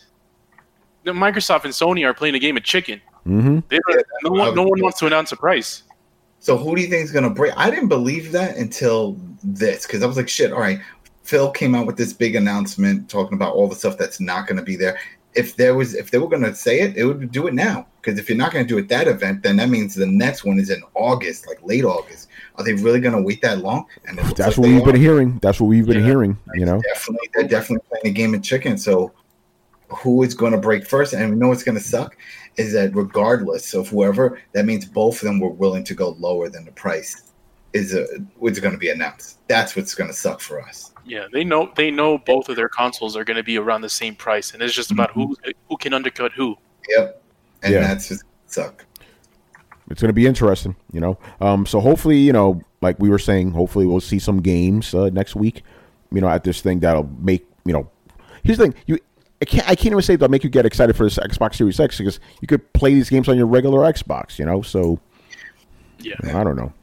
the Microsoft and Sony are playing a game of chicken. Mm-hmm. They don't, no one no one wants to announce a price. So who do you think is going to break? I didn't believe that until this, because I was like, shit, all right. Phil came out with this big announcement talking about all the stuff that's not going to be there. If there was, if they were going to say it, it would do it now. Because if you're not going to do it that event, then that means the next one is in August, like late August. Are they really going to wait that long? And it looks That's like what they we've been are. hearing. That's what we've been Yeah. hearing. You know. Definitely, they're definitely playing a game of chicken. So who is going to break first? And we know what's going to suck is that regardless of whoever, that means both of them were willing to go lower than the price is a, what's going to be announced. That's what's going to suck for us. Yeah, they know they know both of their consoles are going to be around the same price, and it's just about who who can undercut who. Yep. And Yeah. that's just suck. It's going to be interesting, you know. Um, so hopefully, you know, like we were saying, hopefully we'll see some games uh, next week, you know, at this thing that'll make, you know. Here's the thing, you, I can't, I can't even say that'll make you get excited for this Xbox Series X because you could play these games on your regular Xbox, you know. So Yeah. I don't know.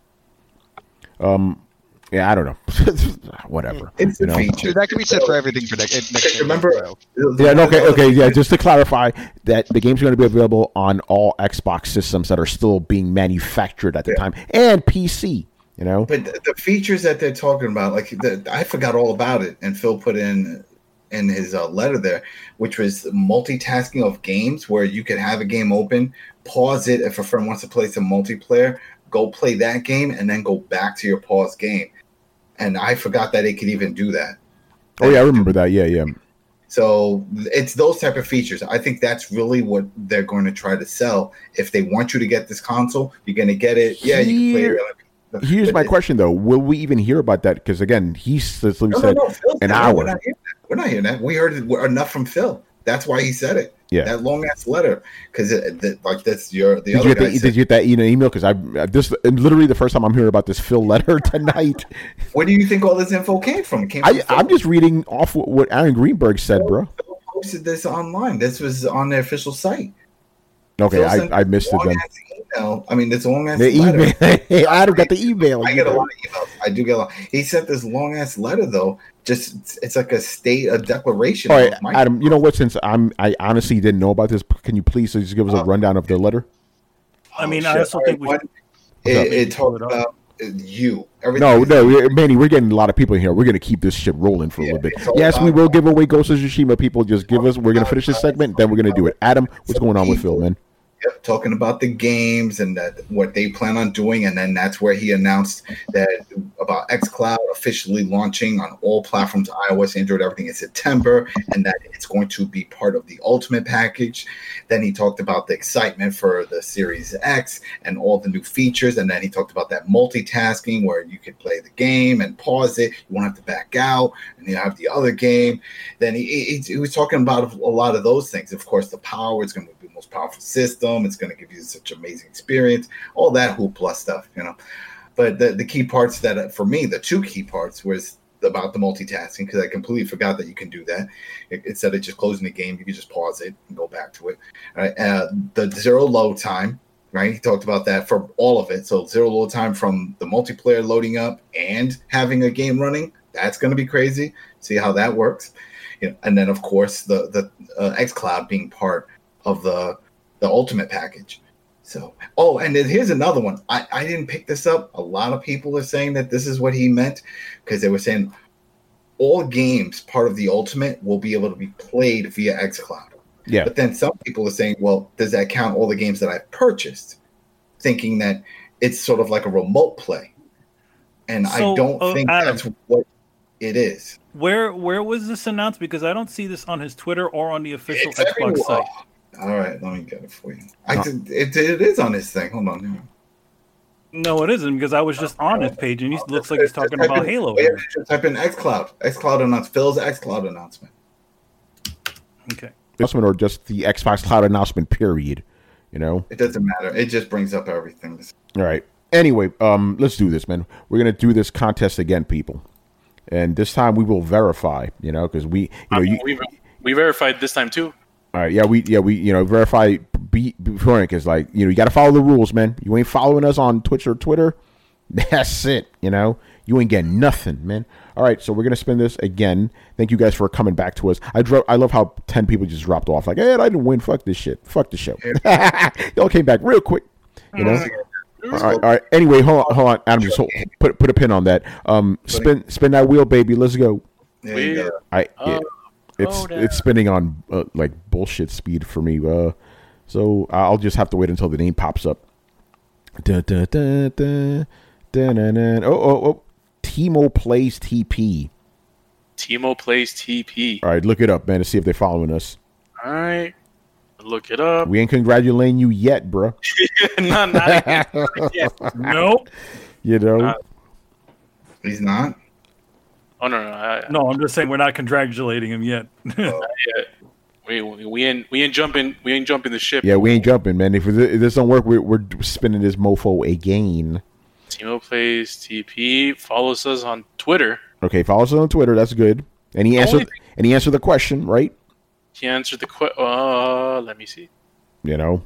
Um, yeah, I don't know. Whatever. It's you the know? feature. Dude, that could be said for everything for next. next Remember, Yeah, no, okay, okay, yeah. Just to clarify, that the game's going to be available on all Xbox systems that are still being manufactured at the Yeah. time, and P C. You know, But the, the features that they're talking about, like the, I forgot all about it, and Phil put in in his uh, letter there, which was multitasking of games, where you could have a game open, pause it if a friend wants to play some multiplayer, go play that game, and then go back to your paused game. And I forgot that it could even do that. oh yeah, I remember that. Yeah, yeah. So it's those type of features. I think that's really what they're going to try to sell. If they want you to get this console, you're going to get it. Yeah, you can play Here- it. Here's But my it's- question though: will we even hear about that? Because again, he says, No, no, said, no, Phil an said, no, hour. We're not hearing that. We're not hearing that. We heard it, enough from Phil. That's why he said it. Yeah. That long ass letter, because like that's your the Did other you, get guy the, said, did you get that e- email? Because I this literally the first time I'm hearing about this Phil letter tonight. Where do you think all this info came from? It came from I, Phil. I'm just reading off what, what Aaron Greenberg said, bro. Phil posted this online. This was on their official site. Okay, Phil I, sent I missed it long then. ass email. I mean, this long ass The letter. email. Hey, Adam got the email. I get a lot of emails. I do get a lot. He sent this long ass letter though. Just it's, it's like a state, a declaration. All right, of my- Adam. You know what? Since I'm, I honestly didn't know about this. Can you please just give us a rundown of the letter? I mean, Oh, I shit. also think we One, should. it, it Pull talked it up. about uh, you. Everything No, is- no, we- Manny, we're getting a lot of people in here. We're gonna keep this shit rolling for a Yeah, little bit. it's all Yes, we about- will give away Ghost of Tsushima. People, just give us. We're gonna finish this segment, then we're gonna do it. Adam, what's going on with Phil, man? Yep, talking about the games and that what they plan on doing, and then that's where he announced that about xCloud officially launching on all platforms, iOS, Android, everything in September, and that it's going to be part of the Ultimate package. Then he talked about the excitement for the Series X and all the new features, and then he talked about that multitasking where you could play the game and pause it, you won't have to back out, and you have the other game. Then he, he, he was talking about a lot of those things. Of course, the power is going to be the most powerful system. It's going to give you such amazing experience, all that hoopla stuff, you know. But the, the key parts that, uh, for me, the two key parts was about the multitasking, because I completely forgot that you can do that. It, instead of just closing the game, you can just pause it and go back to it. Right? Uh, the zero load time, right? He talked about that for all of it. So zero load time from the multiplayer loading up and having a game running. That's going to be crazy. See how that works. You know, and then, of course, the, the uh, xCloud being part of the the Ultimate package. So, oh, and then here's another one. I, I didn't pick this up. A lot of people are saying that this is what he meant, because they were saying all games part of the Ultimate will be able to be played via xCloud. Yeah. But then some people are saying, well, does that count all the games that I've purchased? Thinking that it's sort of like a remote play. And I So, don't uh, think Adam. that's what it is. Where where was this announced? Because I don't see this on his Twitter or on the official It's Xbox everywhere. site. All right, let me get it for you. I did, it, it is on this thing. Hold on. No, it isn't, because I was just on his page and he looks like he's talking Type about in- Halo yeah, here. just type in xCloud. xCloud announcement. Phil's xCloud announcement. Okay. Announcement or just the Xbox Cloud announcement period. You know. It doesn't matter. It just brings up everything. All right. Anyway, um, let's do this, man. We're gonna do this contest again, people, and this time we will verify. You know, because we, you know, you. we, we verified this time too. All right, yeah, we, yeah, we, you know, verify be, before because, like, you know, you got to follow the rules, man. You ain't following us on Twitch or Twitter, that's it. You know, you ain't getting nothing, man. All right, so we're gonna spin this again. Thank you guys for coming back to us. I dro- I love how ten people just dropped off. Like, hey, I didn't win. Fuck this shit. Fuck the show. Y'all came back real quick. You know. All right, all right. Anyway, hold on, hold on. Adam, just hold, put put a pin on that. Um, spin spin that wheel, baby. Let's go. There you go. I it, Oh, it's oh, it's spinning on uh, like bullshit speed for me. Uh, so I'll just have to wait until the name pops up. Dun, dun, dun, dun, dun, dun, dun. Oh oh oh! Timo plays T P. Timo plays T P. All right, look it up, man, to see if they're following us. All right, look it up. We ain't congratulating you yet, bro. not, not yet. Nope. You know. Uh, He's not. Oh no, no, I, No, I'm just saying we're not congratulating him yet. we we ain't we ain't jumping we ain't jumping the ship. Yeah, we ain't jumping, man. If this if this don't work, we're, we're spinning this mofo again. Timo plays T P. Follows us on Twitter. Okay, follow us on Twitter. That's good. And he Only answered. thing- And he answered the question, right? He answered the question. Uh, let me see. You know.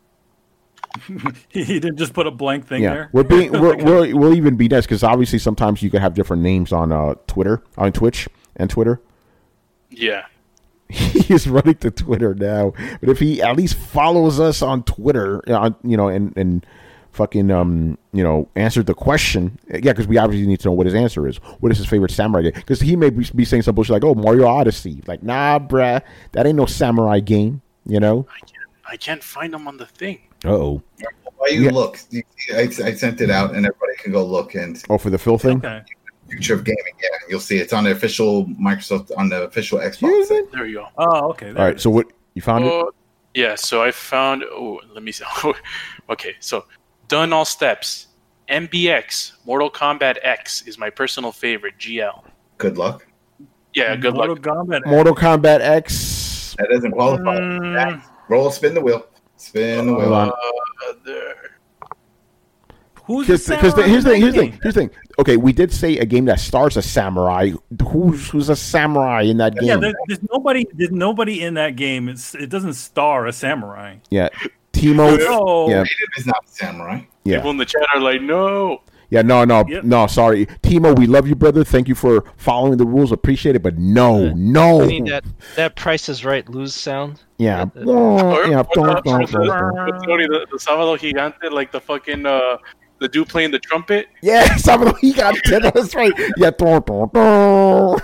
He didn't just put a blank thing Yeah, there. we're being we're, we're, we'll even be nice because obviously sometimes you can have different names on uh Twitter, on Twitch and Twitter. Yeah. He is running to Twitter now, but if he at least follows us on Twitter, uh, you know, and and fucking um, you know, answered the question, yeah, because we obviously need to know what his answer is. What is his favorite samurai game? Because he may be, be saying some bullshit like, "Oh, Mario Odyssey." Like, nah, bruh, that ain't no samurai game. You know. I can't I can't find him on the thing. Uh oh. While you Yeah. look, you, I, I sent it out, and everybody can go look and Oh, for the Phil thing. Okay. future of gaming. Yeah, you'll see it's on the official Microsoft, on the official Xbox. Yeah, site. There we go. Oh, okay. All right. So what you found it? Oh, yeah, so I found. Oh, let me see. Okay, so done all steps. M B X Mortal Kombat X is my personal favorite. G L. Good luck. Yeah, good Mortal luck. Kombat. Mortal Kombat X. That doesn't qualify. Mm. Roll, spin the wheel. Spin the wheel. Hold on. Uh, there. Who's the Because samurai here's the in thing. Here's that the thing. game? Here's the thing. Okay, we did say a game that stars a samurai. Who's who's a samurai in that Yeah, game? there, there's nobody. There's nobody in that game. It's, it doesn't star a samurai. Yeah, Timo. Oh, Yeah, Raiden is not a samurai. yeah. People in the chat are like, no. Yeah, no, no, Yep. no. Sorry, Timo. We love you, brother. Thank you for following the rules. Appreciate it, but no, no. I need that that Price is Right lose sound. Yeah, That- that- oh, yeah. Or- Don't, or don't, the- don't, don't. or Tony, the, the Sábado Gigante, like the fucking uh, the dude playing the trumpet. Yeah, some of he got it. That's right. Yeah, don't, don't, don't.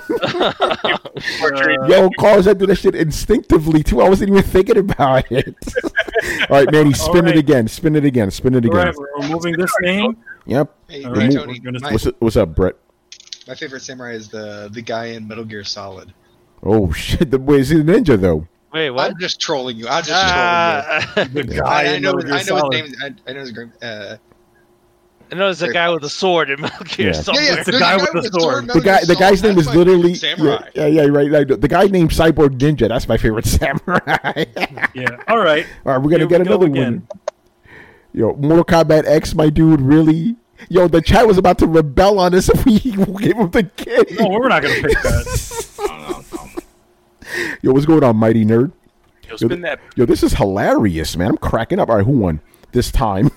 Portrait. Yo, Carlos, I do that shit instinctively too. I wasn't even thinking about it. All right, Manny, spin All it right. again. Spin it again. Spin it all again. right, we're removing this name. Yep. Hey, All hey, right, Tony, we're gonna- my, What's what's up, Brett? my favorite samurai is the the guy in Metal Gear Solid. Oh shit! The boy is he a ninja though? Wait, what? I'm just trolling you. I'm just Ah, The trolling you. guy I, I in know. Metal Gear I know his Solid. name. I, I know his name. Uh, I know there's a guy with a sword in Metal Gear Yeah. somewhere. yeah, yeah. the there's guy a with the sword. The guy, the guy's name is That's my literally favorite samurai. Yeah, yeah, yeah, right. Like, the guy named Cyborg Ninja. That's my favorite samurai. Yeah. All right. All right, we're gonna Here get we go another again. one. Yo, Mortal Kombat X, my dude, really? Yo, the chat was about to rebel on us if we gave him the game. No, we're not gonna pick that. I don't know. Yo, what's going on, Mighty Nerd? Yo, spin that. Yo, this is hilarious, man. I'm cracking up. All right, who won this time?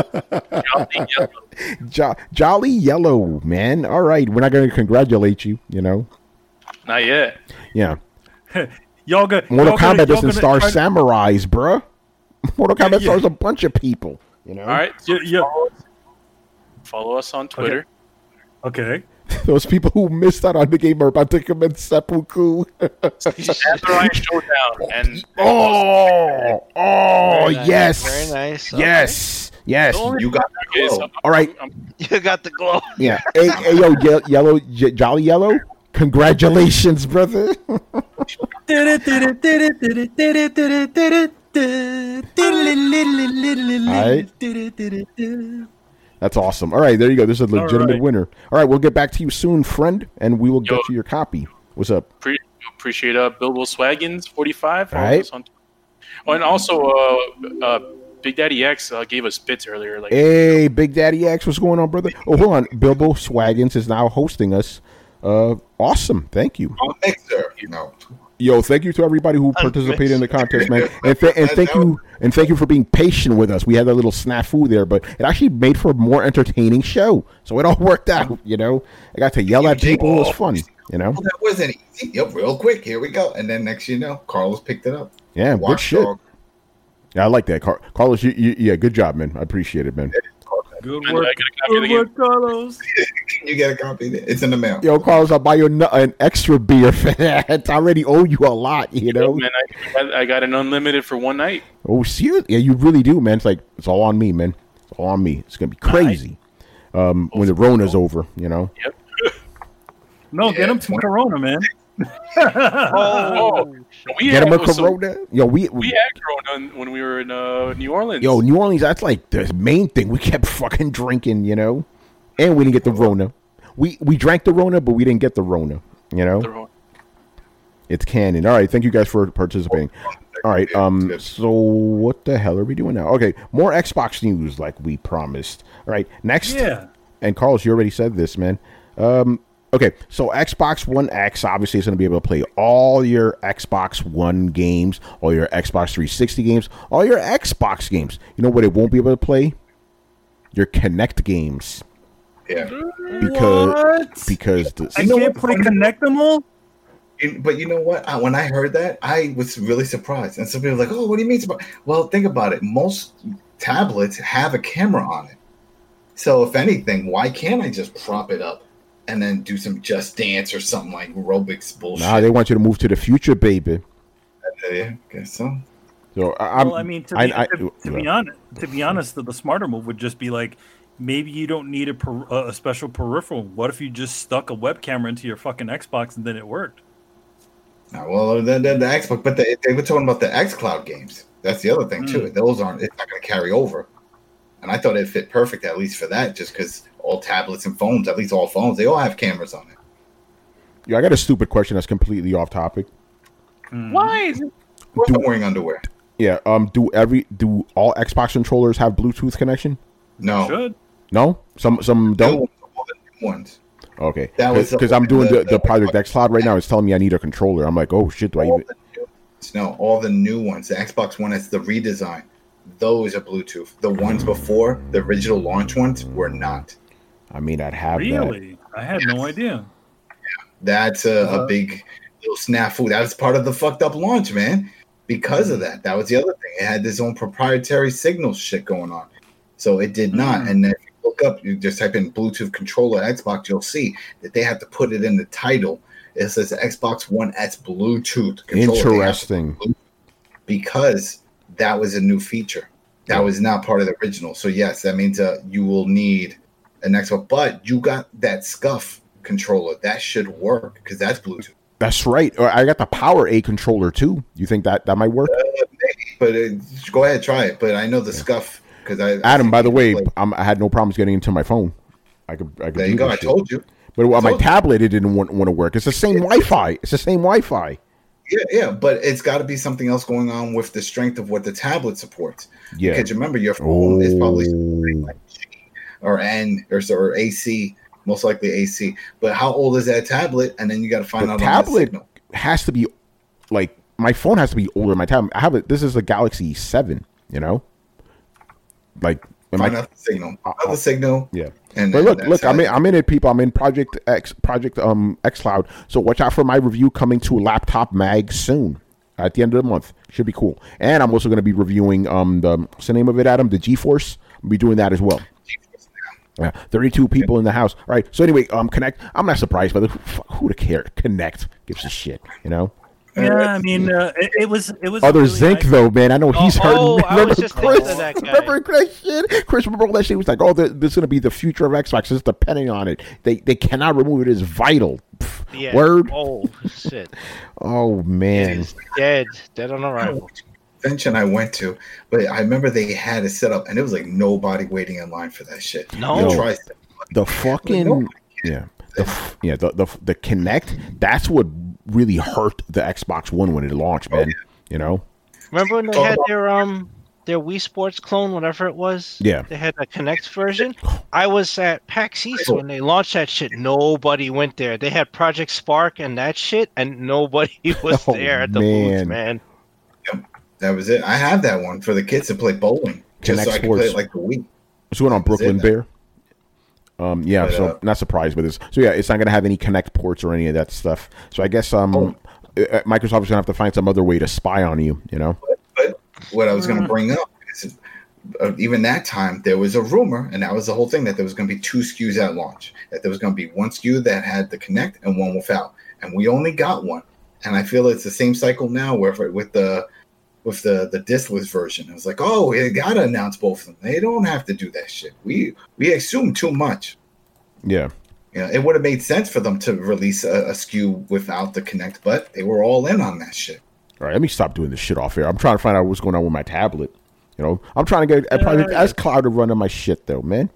Jolly Yellow. jo- Jolly Yellow, man. All right, we're not gonna congratulate you. You know, Not yet. yeah. Y'all got Mortal y'all gonna- Kombat y'all doesn't star gonna try- samurais, bruh. Mortal Kombat yeah. stars a bunch of people. You know, All right. So Yeah, yeah. Follow, us, follow us on Twitter. Okay. those people who missed out on the game are about to commit seppuku. Samurai Showdown. And oh, oh, Very nice, yes, Very nice. Okay. yes, yes. You got the Okay, so glow. I'm- All right. I'm- You got the glow. Yeah. Hey, hey, yo, ye- yellow, J- Jolly Yellow. Congratulations, brother. That's awesome. All right, there you go. This is a legitimate right. winner. All right, we'll get back to you soon, friend, and we will Yo. get you your copy. What's up? Pre- appreciate uh Bilbo Swaggins forty-five. Follow Right. us on- Oh, and also uh, uh, Big Daddy X uh, gave us bits earlier. Like Hey, Big Daddy X, what's going on, brother? Oh, hold on. Bilbo Swaggins is now hosting us. Uh, awesome. Thank you. On Mixer. No. Yo, thank you to everybody who participated in the contest, man, and, th- and thank you and thank you for being patient with us. We had a little snafu there, but it actually made for a more entertaining show, so it all worked out. You know, I got to yell at people. It was fun. You know, Well, that wasn't easy. Yep, real quick. Here we go. And then next you know, Carlos picked it up. yeah, good shit. Watchdog. Yeah, I like that, Car- Carlos. You, you, yeah, good job, man. I appreciate it, man. Good Man, work. I got a copy of the Good work, Carlos. You get a copy? It's in the mail. Yo, Carlos, I'll buy you an, an extra beer for that. I already owe you a lot. You know. man, I, I got an unlimited for one night. Oh, seriously? Yeah, you really do, man. It's like it's all on me, man. It's all on me. It's gonna be crazy. Um, when the Rona's over, you know. Yep. No, Yeah, get him some twenty Corona, man. Oh, we Get him a had, so Corona. Yo, we, we had Corona when we were in uh, New Orleans. yo, New Orleans. That's like the main thing. We kept fucking drinking, you know, and we didn't get the Rona. We we drank the Rona, but we didn't get the Rona. You know, The- it's canon. All right, thank you guys for participating. All right, um, so what the hell are we doing now? Okay, more Xbox news, like we promised. All right, next. Yeah. And Carlos, you already said this, man. Um, okay, so Xbox One X obviously is going to be able to play all your Xbox One games, all your Xbox three sixty games, all your Xbox games. You know what it won't be able to play? Your Kinect games. Yeah. Because What? because the, I know can't what? play Connectable? And- But you know what? I, when I heard that, I was really surprised. And some people were like, "Oh, what do you mean?" surprised?" Well, think about it. Most tablets have a camera on it. So, if anything, why can't I just prop it up and then do some Just Dance or something like Robix bullshit? nah, they want you to move to the future, baby. yeah, guess so. So I, I'm, Well, I mean, to be, I- I- to, to be honest, to be honest, the, the smarter move would just be like, maybe you don't need a per, a special peripheral. What if you just stuck a web camera into your fucking Xbox and then it worked? Uh, well, the, the, the Xbox, but they, they were talking about the xCloud games. That's the other thing too. Those aren't. It's not going to carry over. And I thought it fit perfect at least for that, just because all tablets and phones, at least all phones, they all have cameras on it. yeah, I got a stupid question that's completely off topic. Why? Is it- Of course I'm wearing underwear. Yeah, um, do every do all Xbox controllers have Bluetooth connection? No, Should. No, some some No, don't. all the new ones. Okay, That was because I'm doing the- the, the Project X Cloud right now. It's telling me I need a controller. I'm like, oh shit, do I All even? the new ones, no, all the new ones. The Xbox One is the redesign. Those are Bluetooth. The ones before, the original launch ones, were not. I mean, I'd have that. Really? I had no idea. That's a, a Uh-huh. big little snafu. That was part of the fucked up launch, man. Because of that, that was the other thing. It had its own proprietary signal shit going on, so it did not. Mm. And if you look up, you just type in Bluetooth controller Xbox, you'll see that they have to put it in the title. It says Xbox One S Bluetooth controller. They have to Interesting. put Bluetooth because that was a new feature. That was not part of the original. So yes, that means uh, you will need an Xbox. But you got that SCUF controller. That should work because that's Bluetooth. That's right. Or I got the Power A controller too. You think that that might work? Uh, maybe, but uh, go ahead, try it. But I know the SCUF because I. Adam, by the way, like, I'm, I had no problems getting into my phone. I could. I could there do you go. this I shit. told you. But on my told you. tablet, it didn't want, want to work. It's the same Wi-Fi. It's the same Wi-Fi. Yeah, yeah, but it's got to be something else going on with the strength of what the tablet supports. Yeah. Because remember, your phone is probably Oh. like G or N or, or A C, most likely A C. But how old is that tablet? And then you got to find The out on the tablet signal. has to be like my phone has to be older than my tablet. I have it. This is a Galaxy seven. You know, like am Find I- out the signal. Find Uh, out the signal. yeah. And But then look, that's look, how I'm in, you- I'm in it, people. I'm in Project X, Project um X Cloud. So watch out for my review coming to a laptop mag soon at the end of the month. Should be cool. And I'm also going to be reviewing um the what's the name of it, Adam? The GeForce. I'll be doing that as well. Yeah, thirty-two people in the house. All right. So anyway, um, Connect. I'm not surprised by the who, who to care. Connect gives a shit. You know. Yeah, I mean, uh, it, it was it was. a Other really Zinc nice- though, man. I know he's Oh, hurting. oh, I remember was just Chris? thinking of that guy. Remember that shit? Chris, remember all that shit? He was like, "Oh, th- this is gonna be the future of Xbox. It's depending on it. They they cannot remove it. It's vital." Pff, Yeah. Word. Oh shit. Oh man. He's dead. Dead on arrival. convention I went to, but I remember they had it set up, and it was like nobody waiting in line for that shit. No. You try it. The fucking nobody yeah. The, f- yeah, the, the the Kinect, that's what really hurt the Xbox One when it launched, man. You know? Remember when they had their um their Wii Sports clone, whatever it was? Yeah. They had a Kinect version. I was at PAX East when they launched that shit. Nobody went there. They had Project Spark and that shit, and nobody was Oh, there at the man. booth, man. That was it. I have that one for the kids to play bowling, just Kinect so I can play Sports. it like the Wii. What's going on, That was Brooklyn it. Bear? Um, yeah, But, so uh, not surprised with this. So yeah, it's not going to have any Connect ports or any of that stuff. So I guess um, Oh. uh, Microsoft is going to have to find some other way to spy on you. You know? But what I was going to bring up is, uh, even that time there was a rumor, and that was the whole thing, that there was going to be two S K Us at launch. That there was going to be one S K U that had the Kinect and one without, and we only got one. And I feel it's the same cycle now, where for, with the with the the discless version, it was like, oh, we got to announce both of them. They don't have to do that shit. We we assume too much. Yeah. You know, it would have made sense for them to release a, a S K U without the Kinect, but they were all in on that shit. All right, let me stop doing this shit off here. I'm trying to find out what's going on with my tablet. You know, I'm trying to get a Project S Cloud to run on my shit though, man.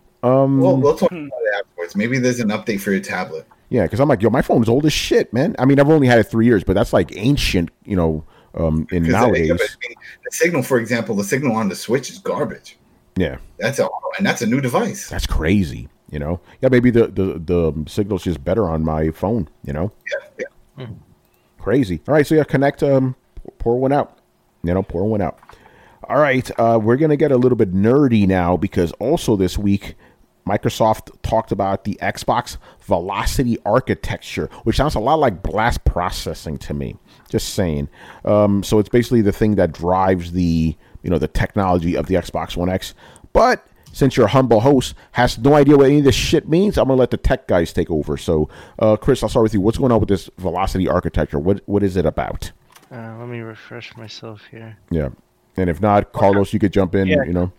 Um, Well, we'll talk about it afterwards. Maybe there's an update for your tablet. yeah, because I'm like, yo, my phone's old as shit, man. I mean, I've only had it three years, but that's like ancient, you know. Um, in 'Cause, uh, nowadays, yeah, but, I mean, the signal, for example, the signal on the Switch is garbage. yeah, That's a and that's a new device. that's crazy. You know, yeah, maybe the the the signal's just better on my phone. You know, Yeah, yeah. crazy. All right, so yeah, connect. Um, pour one out. You know, pour one out. All right, uh, we're gonna get a little bit nerdy now because also this week, Microsoft talked about the Xbox Velocity Architecture, which sounds a lot like blast processing to me. Just saying. Um, so it's basically the thing that drives the you know the technology of the Xbox One X. But since your humble host has no idea what any of this shit means, I'm gonna let the tech guys take over. So, uh, Chris, I'll start with you. What's going on with this Velocity Architecture? What what is it about? Uh, let me refresh myself here. Yeah, and if not, Carlos, you could jump in. Yeah. You know.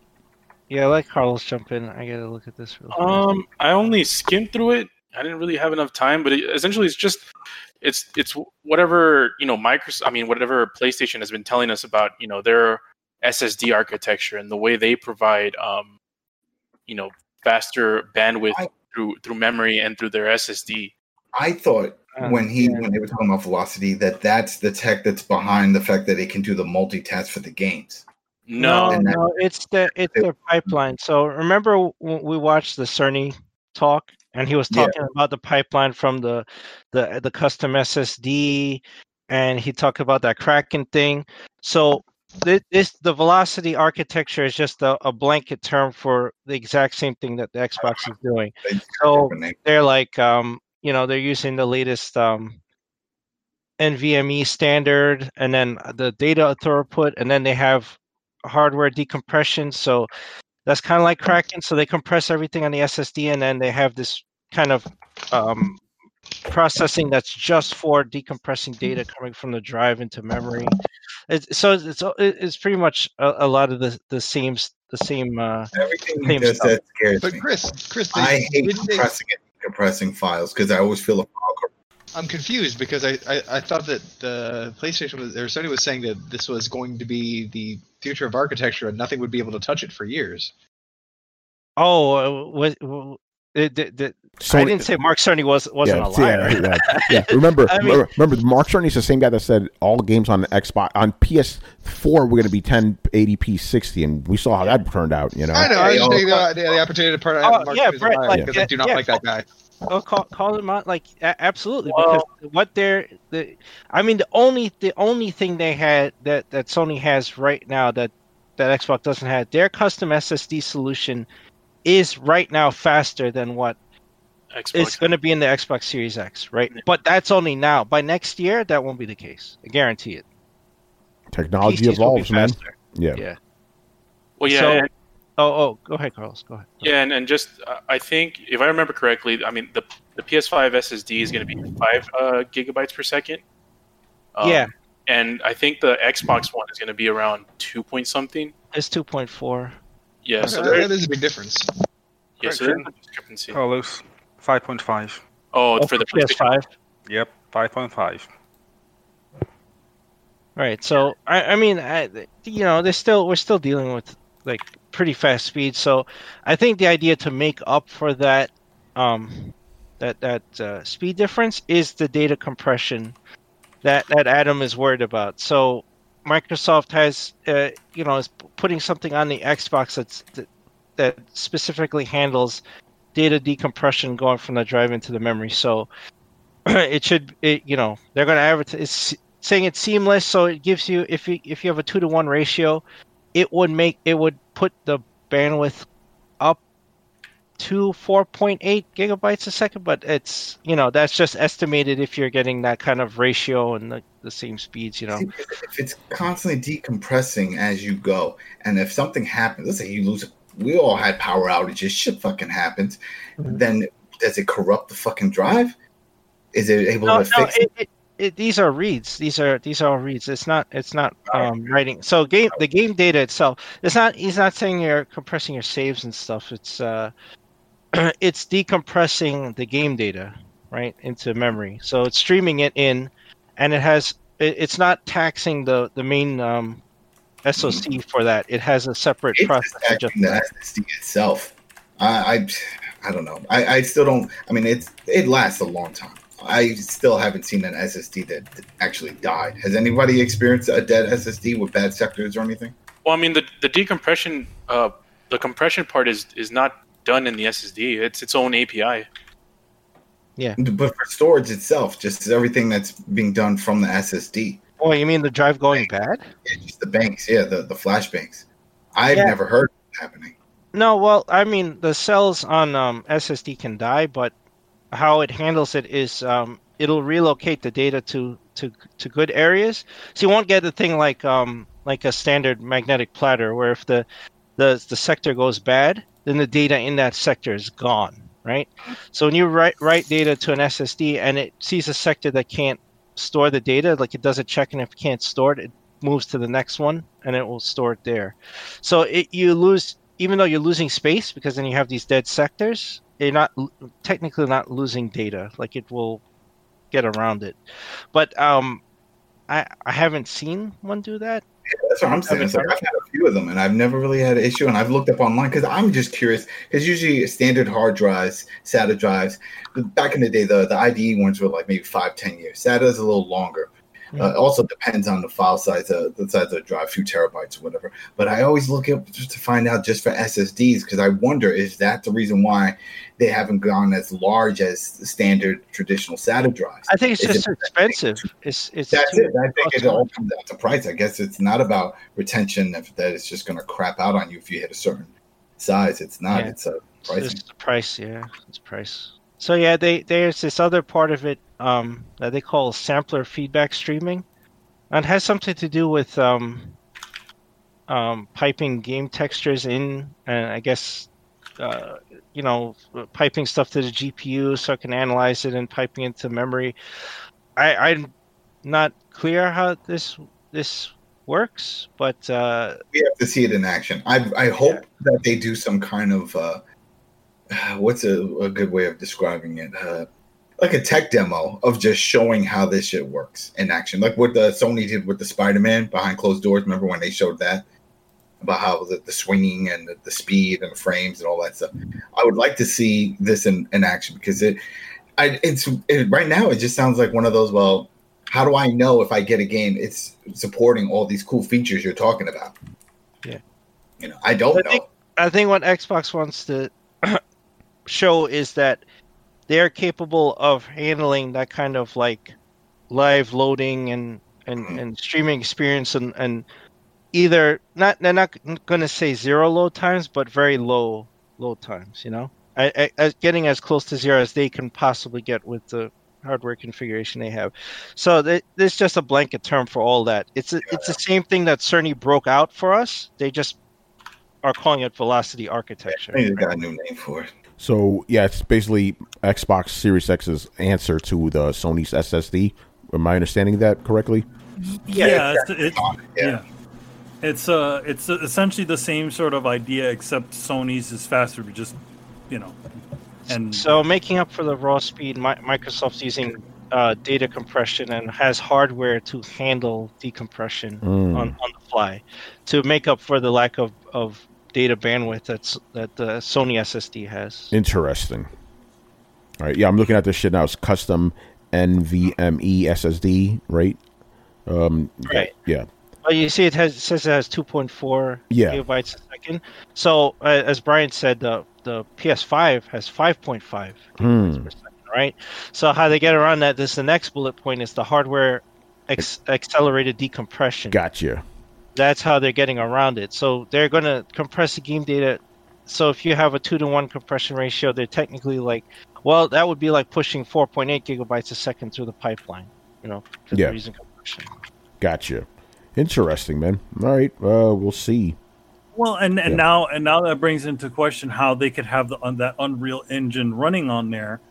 Yeah, let Carlos jump in. I gotta look at this real quick. Um, I only skimmed through it. I didn't really have enough time, but it, essentially, it's just it's it's whatever you know, Microsoft. I mean, whatever PlayStation has been telling us about, you know, their S S D architecture and the way they provide, um, you know, faster bandwidth I- through through memory and through their S S D. I thought Uh, when he yeah. when they were talking about Velocity that that's the tech that's behind the fact that it can do the multitask for the games. No, no, And that- no, it's the it's their pipeline. So remember when we watched the Cerny talk, and he was Yeah. talking about the pipeline from the the the custom S S D, and he talked about that Kraken thing. So thi- this the velocity architecture is just a, a blanket term for the exact same thing that the Xbox is doing. they just got So different names. they're like, um, you know, they're using the latest um, NVMe standard, and then the data throughput, and then they have hardware decompression. So that's kind of like Kraken. So they compress everything on the S S D, and then they have this kind of um, processing that's just for decompressing data coming from the drive into memory. It's, so it's it's it's pretty much a, a lot of the the same s- the same. Uh, Everything you same just stuff. said scares But me. Chris, Chris, they, I hate didn't they- compressing it, compressing files because I always feel a file corrupt. I'm confused because I, I, I thought that the PlayStation was or Sony was saying that this was going to be the future of architecture and nothing would be able to touch it for years. oh, uh, what? what- it, it, it, I Sony- didn't say Mark Cerny was wasn't yeah, a liar. Yeah, yeah, yeah. Remember, I mean- remember, remember, Mark Cerny's the same guy that said all games on the Xbox on P S four were going to be ten eighty p sixty, and we saw how that turned out. You know, I know. I was just Yeah, taking the, the, the opportunity to part Oh, out Mark yeah, Cerny's Brett, liar like, because I do not yeah, like that guy. Oh, call call them out like a- absolutely Well- because what they're the I mean the only the only thing they had that that Sony has right now that that Xbox doesn't have, their custom S S D solution is right now faster than what Xbox. it's going to be in the Xbox Series X, right? But that's only now. By next year, that won't be the case. I guarantee it. technology P Cs will be evolves, man. faster. Yeah. Yeah. Well, yeah, So- and, Oh, oh, go ahead, Carlos. Go ahead. yeah, and, and just uh, I think if I remember correctly, I mean the the P S five S S D is going to be five uh, gigabytes per second. Um, Yeah. and I think the Xbox One is going to be around two point something. It's two point four. Yeah, so Okay, there, that is a big difference. yeah, so there's a discrepancy. Carlos, five point five. Oh, Oh, for the P S five. Yep, five point five. Right. So I, I mean, I, you know, they're still we're still dealing with like pretty fast speed. So I think the idea to make up for that, um, that that uh, speed difference is the data compression that that Adam is worried about. So Microsoft has, uh, you know, is putting something on the Xbox that's that, that specifically handles data decompression going from the drive into the memory. So it should, it, you know, they're going to advertise. It's saying it's seamless, so it gives you if you if you have a two to one ratio, it would make it would put the bandwidth up to four point eight gigabytes a second. But it's you know that's just estimated if you're getting that kind of ratio and the, the same speeds. You know, See, if it's constantly decompressing as you go, and if something happens, let's say you lose, we all had power outages, shit fucking happens, Mhm. then does it corrupt the fucking drive? Is it able no, to no, fix it? it, it, it, these are reads. These are these are all reads. It's not it's not um, writing. So game the game data itself. It's not. He's not saying you're compressing your saves and stuff. It's uh, it's decompressing the game data right into memory. So it's streaming it in, and it has. It, it's not taxing the the main um, S O C for that. It has a separate It's process. just just acting the S S D itself. I, I, I don't know. I, I still don't. I mean, it's it lasts a long time. I still haven't seen an S S D that actually died. Has anybody experienced a dead S S D with bad sectors or anything? Well, I mean the the decompression, uh, the compression part is is not done in the S S D. It's its own A P I. But for storage itself, just everything that's being done from the S S D. Oh, you mean the drive going bad? Yeah, just the banks, yeah, the, the flash banks. I've Yeah. never heard of it happening. No, well, I mean, the cells on um, S S D can die, but how it handles it is um, it'll relocate the data to, to to good areas. So you won't get a thing like um, like a standard magnetic platter, where if the, the the sector goes bad, then the data in that sector is gone, right? So when you write write data to an S S D and it sees a sector that can't store the data, like it does a check, and if it can't store it, it moves to the next one, and it will store it there. So it you lose. Even though you're losing space, because then you have these dead sectors, you're not technically not losing data. Like it will get around it. But um, I I haven't seen one do that. That's what I'm saying. It's like I've had a few of them, and I've never really had an issue. And I've looked up online because I'm just curious. Because usually standard hard drives, SATA drives, back in the day, the, the I D E ones were like maybe five, ten years. SATA is a little longer. Uh, also depends on the file size, uh, the size of the drive, a few terabytes or whatever. But I always look up just to find out just for S S Ds because I wonder, is that the reason why they haven't gone as large as the standard traditional SATA drives? I think it's Is just it- expensive. It's it's That's too- it. I think it all comes down to price. I guess it's not about retention if that it's just going to crap out on you if you hit a certain size. It's not. Yeah. It's a It's pricing. just the price, yeah, it's price. So yeah, they there's this other part of it um, that they call sampler feedback streaming, and it has something to do with um, um, piping game textures in, and I guess uh, you know piping stuff to the G P U so it can analyze it and piping into memory. I, I'm not clear how this this works, but uh, We have to see it in action. I I hope that they do some kind of uh, what's a, a good way of describing it? Uh, like a tech demo of just showing how this shit works in action, like what the Sony did with the Spider-Man behind closed doors. Remember when they showed that about how the, the swinging and the, the speed and the frames and all that stuff? I would like to see this in, in action because it, I it's it, right now it just sounds like one of those. Well, how do I know if I get a game it's supporting all these cool features you're talking about? Yeah. You know, I don't I know. think, I think what Xbox wants to show is that they're capable of handling that kind of like live loading and and, Mhm. and streaming experience and, and either not they're not going to say zero load times but very low load times, you know, I, I, as getting as close to zero as they can possibly get with the hardware configuration they have. So th- there's just a blanket term for all that. It's a, it's the same thing that Cerny broke out for us. They just are calling it velocity architecture. I think they got a new name for it. So yeah, it's basically Xbox Series X's answer to the Sony's S S D. Am I understanding that correctly? Yeah, it's, it's, Yeah. yeah. It's uh, it's essentially the same sort of idea, except Sony's is faster. We just, you know, and So making up for the raw speed, Mi- Microsoft's using uh, data compression and has hardware to handle decompression Mm. on, on the fly to make up for the lack of, of data bandwidth that's that the Sony S S D has. Interesting. All right, yeah, I'm looking at this shit now. It's custom NVMe S S D, right? Um, Right. Yeah. Well, you see, it has it says it has two point four Yeah. gigabytes a second. So uh, as Brian said, the the P S five has five point five gigabytes Hmm. per second, right? So how they get around that? This the next bullet point is the hardware ex- accelerated decompression. Gotcha. That's how they're getting around it. So they're going to compress the game data. So if you have a two to one compression ratio, they're technically like, well, that would be like pushing four point eight gigabytes a second through the pipeline. You know, because Yeah. they're using compression. Gotcha. Interesting, man. All right, uh, we'll see. well, and, and Yeah. now and now that brings into question how they could have the un, that Unreal Engine running on there,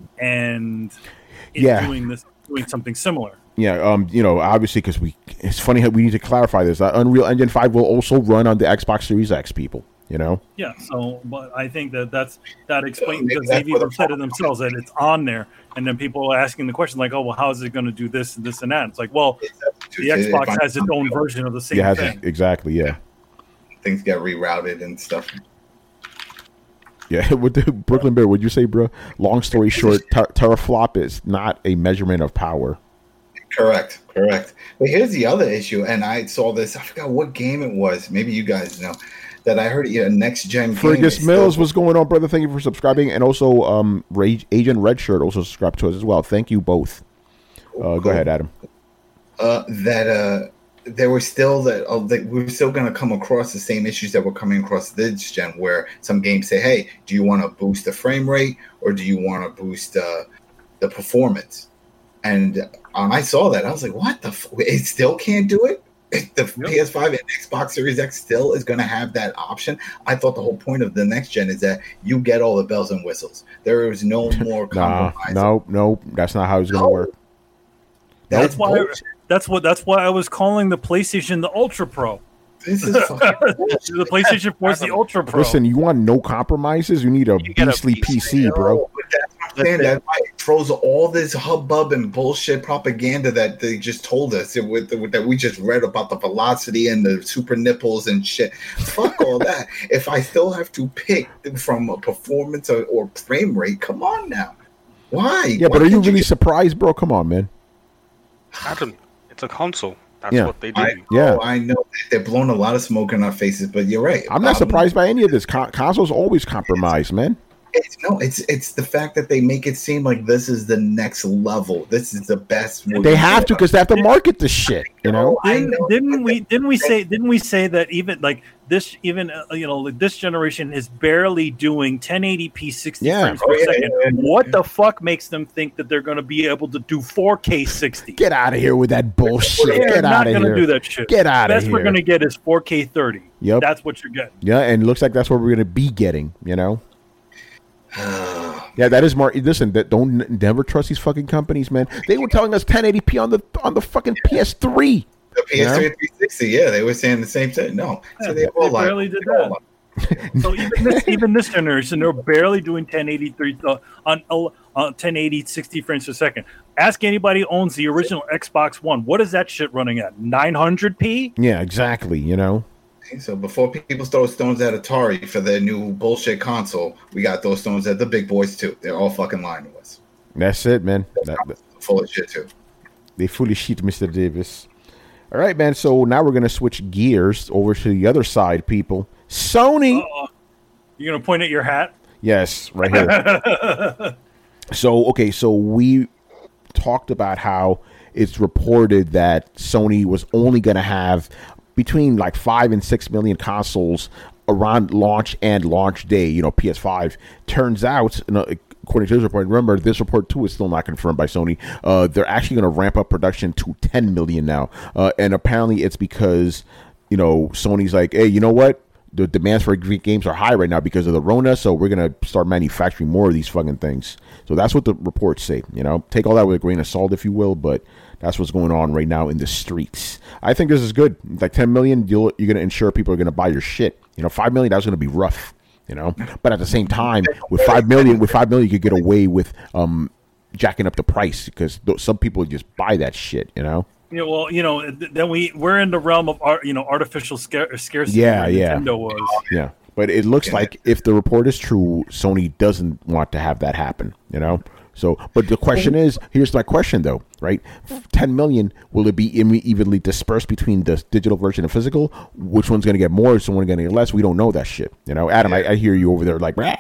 and it Yeah. doing this doing something similar. Yeah, um, you know, obviously, because we, it's funny how we need to clarify this. Uh, Unreal Engine five will also run on the Xbox Series X, people. You know, Yeah, so but I think that that's that explains maybe because that's they've where even the said it themselves that it's on there, and then people are asking the question like, oh, well, how is it going to do this and this and that? It's like, well, the Xbox has its own version of the same yeah, thing. exactly, yeah, Things get rerouted and stuff. yeah. With the Brooklyn Bear, would you say, bro? Long story short, ter- teraflop is not a measurement of power. Correct, correct. But here's the other issue, and I saw this. I forgot what game it was. Maybe you guys know that I heard. Yeah, next gen. Fergus game Mills, still- what's going on, brother? Thank you for subscribing, and also, um, Rage Agent Redshirt also subscribed to us as well. Thank you both. Uh, go ahead, Adam. uh, that uh, there were still that, uh, that we we're still going to come across the same issues that were coming across this gen, where some games say, "Hey, do you want to boost the frame rate or do you want to boost uh, the performance?" And when I saw that, I was like, "What the? F- it still can't do it." The Yep. P S five and Xbox Series X still is going to have that option. I thought the whole point of the next gen is that you get all the bells and whistles. There is no more Nah, compromise. no, no, that's not how it's gonna No. work. That's That's why. bullshit. That's what. That's why I was calling the PlayStation the Ultra Pro. This is fucking bullshit. The PlayStation four is the Ultra Pro. Listen, you want no compromises? You need a You get a beastly P C, No, bro. but that's what I'm saying. That's why it throws all this hubbub and bullshit propaganda that they just told us it, with, with, that we just read about the velocity and the super nipples and shit. Fuck all that. If I still have to pick from a performance or, or frame rate, come on now. Why? Yeah, Why but are you can't really just- surprised, bro? Come on, man. Adam, the console. That's Yeah. what they do. I, Yeah. oh, I know they're blowing a lot of smoke in our faces, but you're right. I'm not Um, surprised by any of this. Con- console's always compromised, man. It's, no, it's it's the fact that they make it seem like this is the next level. This is the best. They have to because they have to market this shit. You know. I Didn't, know, didn't but we? Didn't we say? Didn't we say that even like this? Even uh, you know, like this generation is barely doing ten eighty p sixty Yeah. frames Oh, per yeah, second. yeah, yeah. What the fuck makes them think that they're going to be able to do four K sixty? Get out of here with that bullshit. They're Get not out of going to here. do that shit. Get out of Best here. we're going to get is four K thirty. Yep. That's what you're getting. Yeah, and it looks like that's what we're gonna be getting. You know. Yeah, that is more. Listen, that don't never trust these fucking companies, man. They were telling us ten eighty p on the on the fucking P S three. The P S three Yeah. three sixty, yeah, they were saying the same thing. No, Yeah, so they all they lied. barely did They all that. lied. So even this, even this generation, they're barely doing ten eighty-three uh, on uh, ten eighty sixty frames per second. Ask anybody who owns the original Xbox One. What is that shit running at? nine hundred p? Yeah, exactly. You know. So before people throw stones at Atari for their new bullshit console, we got those stones at the big boys too. They're all fucking lying to us. That's it, man. That, that- Full of shit too. they fully shit Mister Davis. All right, man. So now we're gonna switch gears over to the other side, people. Sony. Uh, you're gonna point at your hat? Yes, right here. So, okay, so we talked about how it's reported that Sony was only going to have between like five and six million consoles around launch and launch day, you know, P S five. Turns out, you know, according to this report, remember, this report too is still not confirmed by Sony. Uh, they're actually going to ramp up production to ten million now. Uh, and apparently it's because, you know, Sony's like, hey, you know what? The demands for games are high right now because of the Rona, so we're going to start manufacturing more of these fucking things. So that's what the reports say, you know. Take all that with a grain of salt, if you will, but that's what's going on right now in the streets. I think this is good. Like ten million, you'll, you're going to ensure people are going to buy your shit. You know, five million, that's going to be rough, you know. But at the same time, with five million, with five million, you could get away with um, jacking up the price because th- some people just buy that shit, you know. Yeah, well, you know, th- then we we're in the realm of art, you know, artificial scar- scarcity. Yeah, where yeah. Nintendo was. Yeah, but it looks like if the report is true, Sony doesn't want to have that happen, you know? So, but the question is, here's my question though, right? ten million, will it be im- evenly dispersed between the digital version and physical? Which one's going to get more? Someone going to get less? We don't know that shit, you know? Adam, I, I hear you over there like, go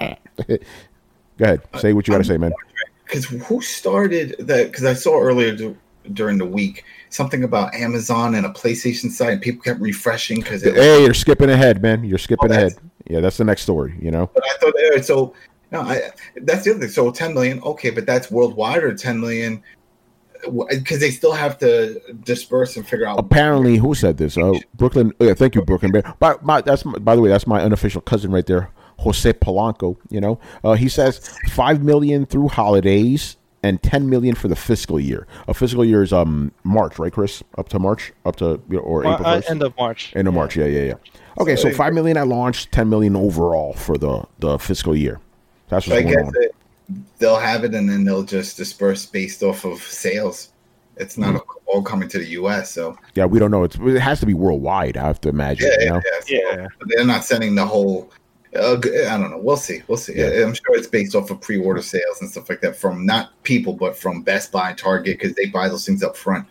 ahead, say what you got to say, man. Because who started that? Because I saw earlier d- during the week something about Amazon and a PlayStation site, and people kept refreshing because. Hey, you're skipping ahead, man. You're skipping Oh, ahead. that's- Yeah, that's the next story, you know? But I thought uh, so. No, I, that's the other thing. So ten million, okay, but that's worldwide or ten million because they still have to disperse and figure out. Apparently, who said this? Oh, Brooklyn. Oh, yeah, thank you, Brooklyn Bear. By, my, that's my, by the way, that's my unofficial cousin right there, Jose Polanco. You know, uh, he says five million through holidays and ten million for the fiscal year. A fiscal year is um March, right, Chris? Up to March, up to you know, or Uh, April uh, first. end of March. End of March. Yeah, yeah, yeah. Okay, so five million at launch, ten million overall for the the fiscal year. That's So I what's going guess on. it, they'll have it, and then they'll just disperse based off of sales. It's not Mm. all coming to the U S, so Yeah, we don't know. It's, it has to be worldwide. I have to imagine. yeah, you know? yeah, so Yeah. they're not sending the whole. Uh, g- I don't know. We'll see. We'll see. Yeah. I'm sure it's based off of pre-order sales and stuff like that from not people, but from Best Buy and Target because they buy those things up front.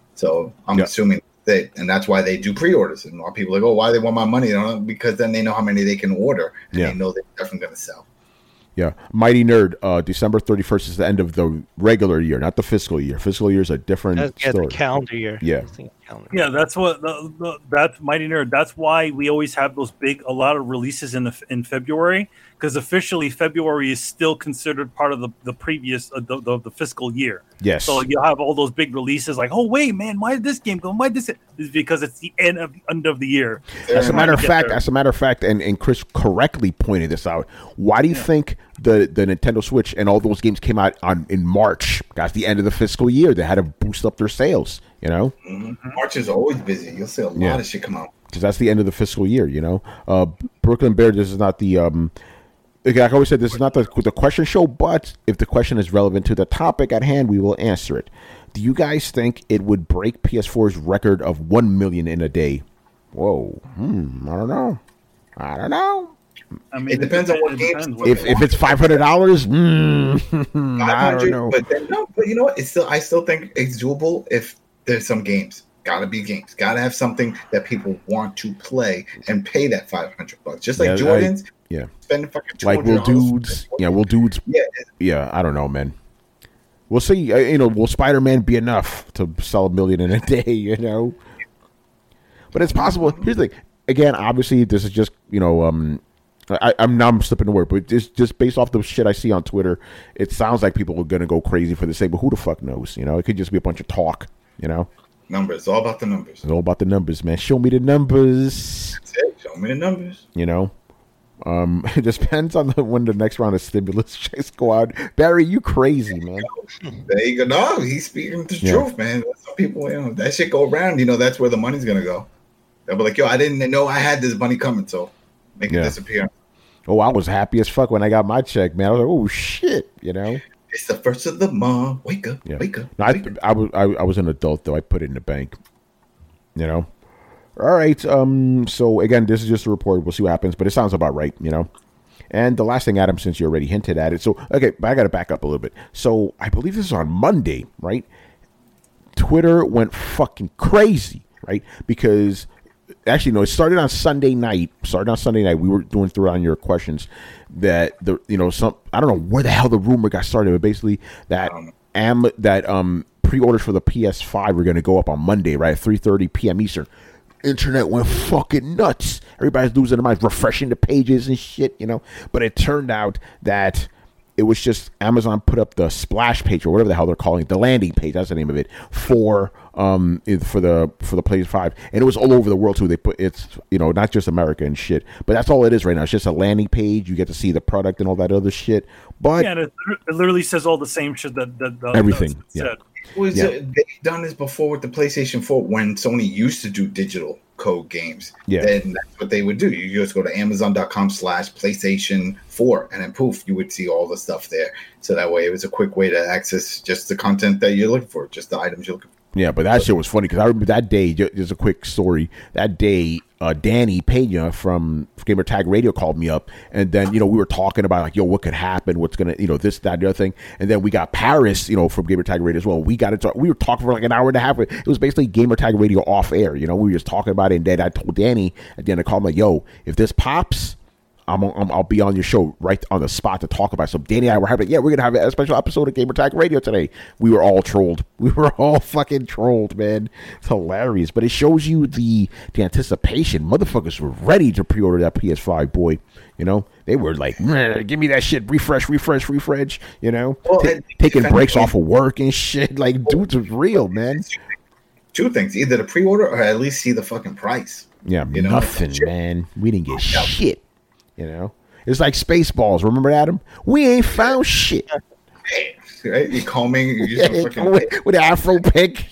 So I'm Yeah. assuming that, and that's why they do pre-orders. And a lot of people are like, oh, why they want my money? You know, because then they know how many they can order, and Yeah. they know they're definitely going to sell. Yeah, Mighty Nerd. Uh, December thirty first is the end of the regular year, not the fiscal year. Fiscal year is a different That's, yeah, the story. calendar year. Yeah. I think calendar. Yeah, that's what the, the, that's Mighty Nerd. That's why we always have those big, a lot of releases in the in February because officially February is still considered part of the the previous uh, the, the the fiscal year. Yes. So you'll have all those big releases like, oh wait, man, why did this game go? Why this? It's because it's the end of end of the year. As a matter of Get fact, there. as a matter of fact, and, and Chris correctly pointed this out. Why do you think the, the Nintendo Switch and all those games came out on in March? That's the end of the fiscal year. They had to boost up their sales, you know, Mm-hmm. March is always busy. You'll see a lot Yeah. of shit come out. because that's the end of the fiscal year. You know, uh, Brooklyn Bear. This is not the. Um, like I always said, this is not the the question show. But if the question is relevant to the topic at hand, we will answer it. Do you guys think it would break P S four's record of one million in a day? Whoa, hmm, I don't know. I don't know. I mean, It depends on what it games- depends what If they if want. it's five hundred dollars, mm, I don't know. But then, no, but you know what? It's still, I still think it's doable if there's some games. Gotta be games. Gotta have something that people want to play and pay that five hundred bucks. Just like Yeah, I- Jordan's. yeah. Spending fucking Like will two hundred dollars. dudes? Yeah, will dudes? Yeah, Yeah, I don't know, man. We'll see. Uh, you know, will Spider-Man be enough to sell a million in a day? You know, but it's possible. Here's the thing. Again, obviously, this is just you know, um, I, I'm now I'm slipping the word, but just just based off the shit I see on Twitter, it sounds like people are gonna go crazy for the sake. But who the fuck knows? You know, it could just be a bunch of talk. You know, numbers. It's all about the numbers. it's all about the numbers, man. Show me the numbers. That's it. Show me the numbers. You know. Um, it just depends on the, when the next round of stimulus checks go out. Barry, you crazy, man. There you go. No, he's speaking the Yeah. truth, man. Some people, you know, that shit go around. You know, that's where the money's gonna go. They'll be like, "Yo, I didn't know I had this money coming, so make Yeah. it disappear." Oh, I was happy as fuck when I got my check, man. I was like, oh shit, you know. It's the first of the month. Wake up, Yeah. wake up. No, I, wake up. I was I, I was an adult though. I put it in the bank. You know. All right. Um. So again, this is just a report. We'll see what happens, but it sounds about right. You know. And the last thing, Adam, since you already hinted at it, so okay, but I got to back up a little bit. So I believe this is on Monday, right? Twitter went fucking crazy, right? Because actually, no, it started on Sunday night. Started on Sunday night. We were doing through on your questions that the you know some I don't know where the hell the rumor got started, but basically that am that um pre-orders for the P S five were going to go up on Monday, right, at three thirty p.m. Eastern. Internet went fucking nuts. Everybody's losing their minds, refreshing the pages and shit, you know. But it turned out that it was just Amazon put up the splash page or whatever the hell they're calling it, the landing page. That's the name of it for um it- for the for the P S five, and it was all over the world too. They put it's you know not just America and shit, but that's all it is right now. It's just a landing page. You get to see the product and all that other shit. But Yeah, and it, it literally says all the same shit that that that Everything, that yeah. said. Was Yeah. uh, they've done this before with the PlayStation four when Sony used to do digital code games. Yeah. Then that's what they would do. You just go to amazon.com slash PlayStation four and then poof, you would see all the stuff there. So that way it was a quick way to access just the content that you're looking for, just the items you're looking for. yeah, but that shit was funny because I remember that day. ju- Just a quick story. That day, uh, Danny Pena from Gamer Tag Radio called me up, and then you know we were talking about like, yo, what could happen? What's gonna, you know, this, that, the other thing, and then we got Paris, you know, from Gamer Tag Radio as well. We got to talk. We were talking for like an hour and a half. It was basically Gamer Tag Radio off air. You know, we were just talking about it, and then I told Danny at the end of the call, I'm like, yo, if this pops. I'm, I'm, I'll be on your show right on the spot to talk about it. So Danny and I were having, yeah, we're gonna have a special episode of Gamer Tag Radio today. We were all trolled. We were all fucking trolled, man. It's hilarious, but it shows you the the anticipation. Motherfuckers were ready to pre-order that P S five, boy. You know, they were like, "Meh, give me that shit, refresh, refresh, refresh. You know, Well, Ta- and- taking and- breaks off of work and shit. Like, dudes was real, man. Two things, either the pre-order or at least see the fucking price. Yeah, You know, nothing, shit. man. We didn't get shit. You know, it's like Spaceballs. Remember, Adam? We ain't found shit. Right? You're combing, you Yeah, just fucking with, with the Afro pick.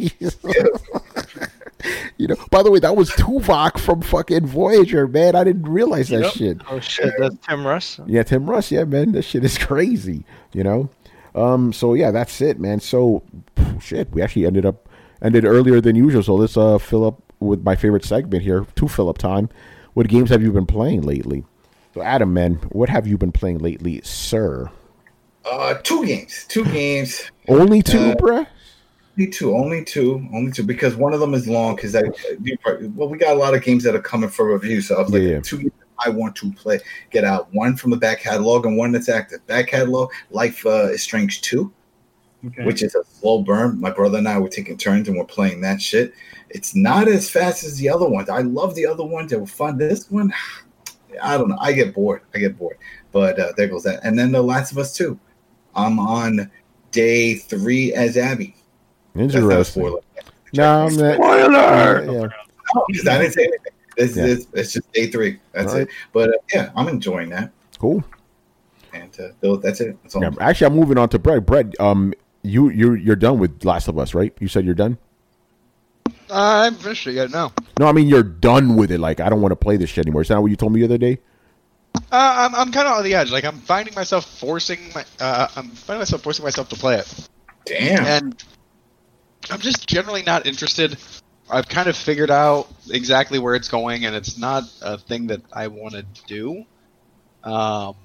You know. By the way, that was Tuvok from fucking Voyager, man. I didn't realize that Yep. shit. Oh shit, that's Tim Russ. Yeah, Tim Russ. Yeah, man, that shit is crazy. You know. Um. So yeah, that's it, man. So shit, we actually ended up ended earlier than usual. So let's uh fill up with my favorite segment here. To fill up time. What games have you been playing lately? So Adam, man, what have you been playing lately, sir? uh two games. Two games. Only two, Uh, bruh? Only two, only two, only two, because one of them is long. Because I, well, we got a lot of games that are coming for review, so I was like, Yeah, yeah. two games I want to play, get out. One from the back catalog and one that's active. Back catalog, Life uh, is Strange two, Okay. which is a slow burn. My brother and I were taking turns and we're playing that shit. It's not as fast as the other ones. I love the other ones; they were fun. This one, I don't know. I get bored. I get bored. But uh, there goes that. And then The Last of Us two. I'm on day three as Abby. That's not a Interesting. spoiler. No, I'm not. Spoiler! Yeah, yeah. No, because I didn't say anything. It's, Yeah. it's, it's just day three. That's All right. it. But uh, yeah, I'm enjoying that. Cool. And uh, Bill, that's it. That's all. Yeah, actually, I'm moving on to Brett. Brett, um, you you you're done with Last of Us, right? You said you're done. Uh, I haven't finished it yet. No, No, I mean you're done with it. Like I don't want to play this shit anymore. Is that what you told me the other day? uh, I'm I'm kind of on the edge. Like I'm finding myself forcing my uh, I'm finding myself forcing myself to play it, Damn. and I'm just generally not interested. I've kind of figured out exactly where it's going, and it's not a thing that I want to do. Um,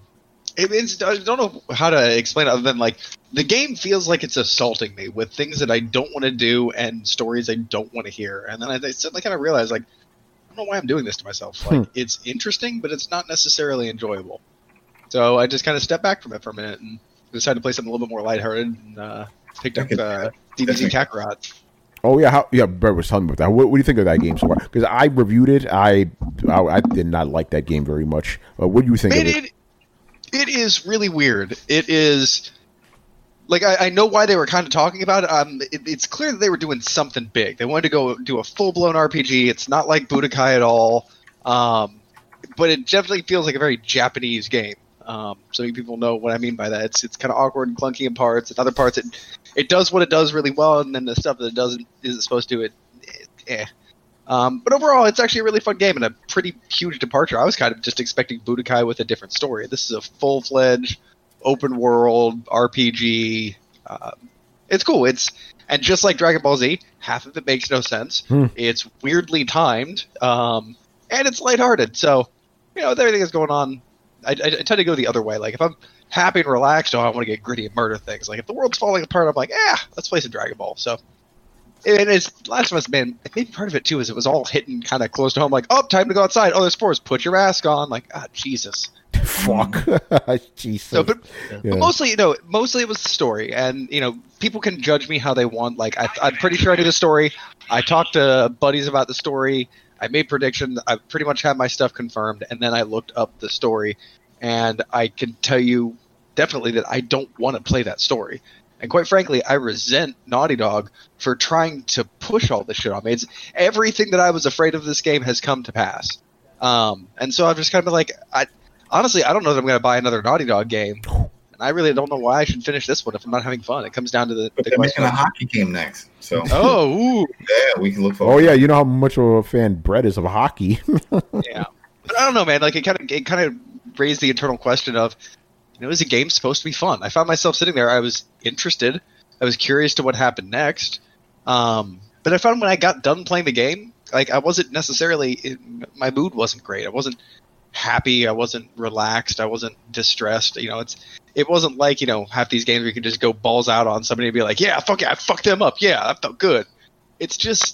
It, it's, I don't know how to explain it other than like the game feels like it's assaulting me with things that I don't want to do and stories I don't want to hear. And then I, I suddenly kind of realize like I don't know why I'm doing this to myself. Like Hmm. it's interesting, but it's not necessarily enjoyable. So I just kind of stepped back from it for a minute and decided to play something a little bit more lighthearted and uh, picked up uh, D B Z Kakarot. Oh yeah, how, yeah. Brett was telling me about that. What, what do you think of that game so far? Because I reviewed it. I, I I did not like that game very much. Uh, what do you think Man, of it? it, it is really weird. It is like I, I know why they were kind of talking about it. Um, it, it's clear that they were doing something big. They wanted to go do a full blown R P G. It's not like Budokai at all, um, but it definitely feels like a very Japanese game. Um, so many people know what I mean by that. It's it's kind of awkward and clunky in parts. In other parts, it it does what it does really well, and then the stuff that it doesn't isn't supposed to. It, it eh. Um, but overall, it's actually a really fun game and a pretty huge departure. I was kind of just expecting Budokai with a different story. This is a full-fledged, open-world R P G. Um, it's cool. It's and just like Dragon Ball Z, half of it makes no sense. Hmm. It's weirdly timed, um, and it's lighthearted. So, you know, with everything that's going on, I, I, I tend to go the other way. Like, if I'm happy and relaxed, oh, I want to get gritty and murder things. Like, if the world's falling apart, I'm like, yeah, let's play some Dragon Ball. So. And it's Last of Us, man. Maybe part of it too is it was all hitting kind of close to home. Like, oh, time to go outside. Oh, there's spores. Put your mask on. Like, ah, Jesus. Fuck. Jesus. So, but, Yeah. but mostly, you know, mostly it was the story, and you know, people can judge me how they want. Like, I, I'm pretty sure I knew the story. I talked to buddies about the story. I made predictions. I pretty much had my stuff confirmed, and then I looked up the story, and I can tell you definitely that I don't want to play that story. And quite frankly, I resent Naughty Dog for trying to push all this shit on me. It's everything that I was afraid of this game has come to pass. Um, and so I'm just kind of like, I honestly, I don't know that I'm going to buy another Naughty Dog game. And I really don't know why I should finish this one if I'm not having fun. It comes down to the, But the they're question. making a hockey game next, so Oh, ooh, yeah, we can look forward. Oh yeah, you know how much of a fan Brett is of hockey. yeah. But I don't know, man. Like it kind of, it kind of raised the internal question of, you know, is a game supposed to be fun? I found myself sitting there. I was interested. I was curious to what happened next. Um, but I found when I got done playing the game, like I wasn't necessarily, it, my mood wasn't great. I wasn't happy. I wasn't relaxed. I wasn't distressed. You know, it's it wasn't like, you know, half these games where you can just go balls out on somebody and be like, yeah, fuck yeah, I fucked them up. Yeah, that felt good. It's just,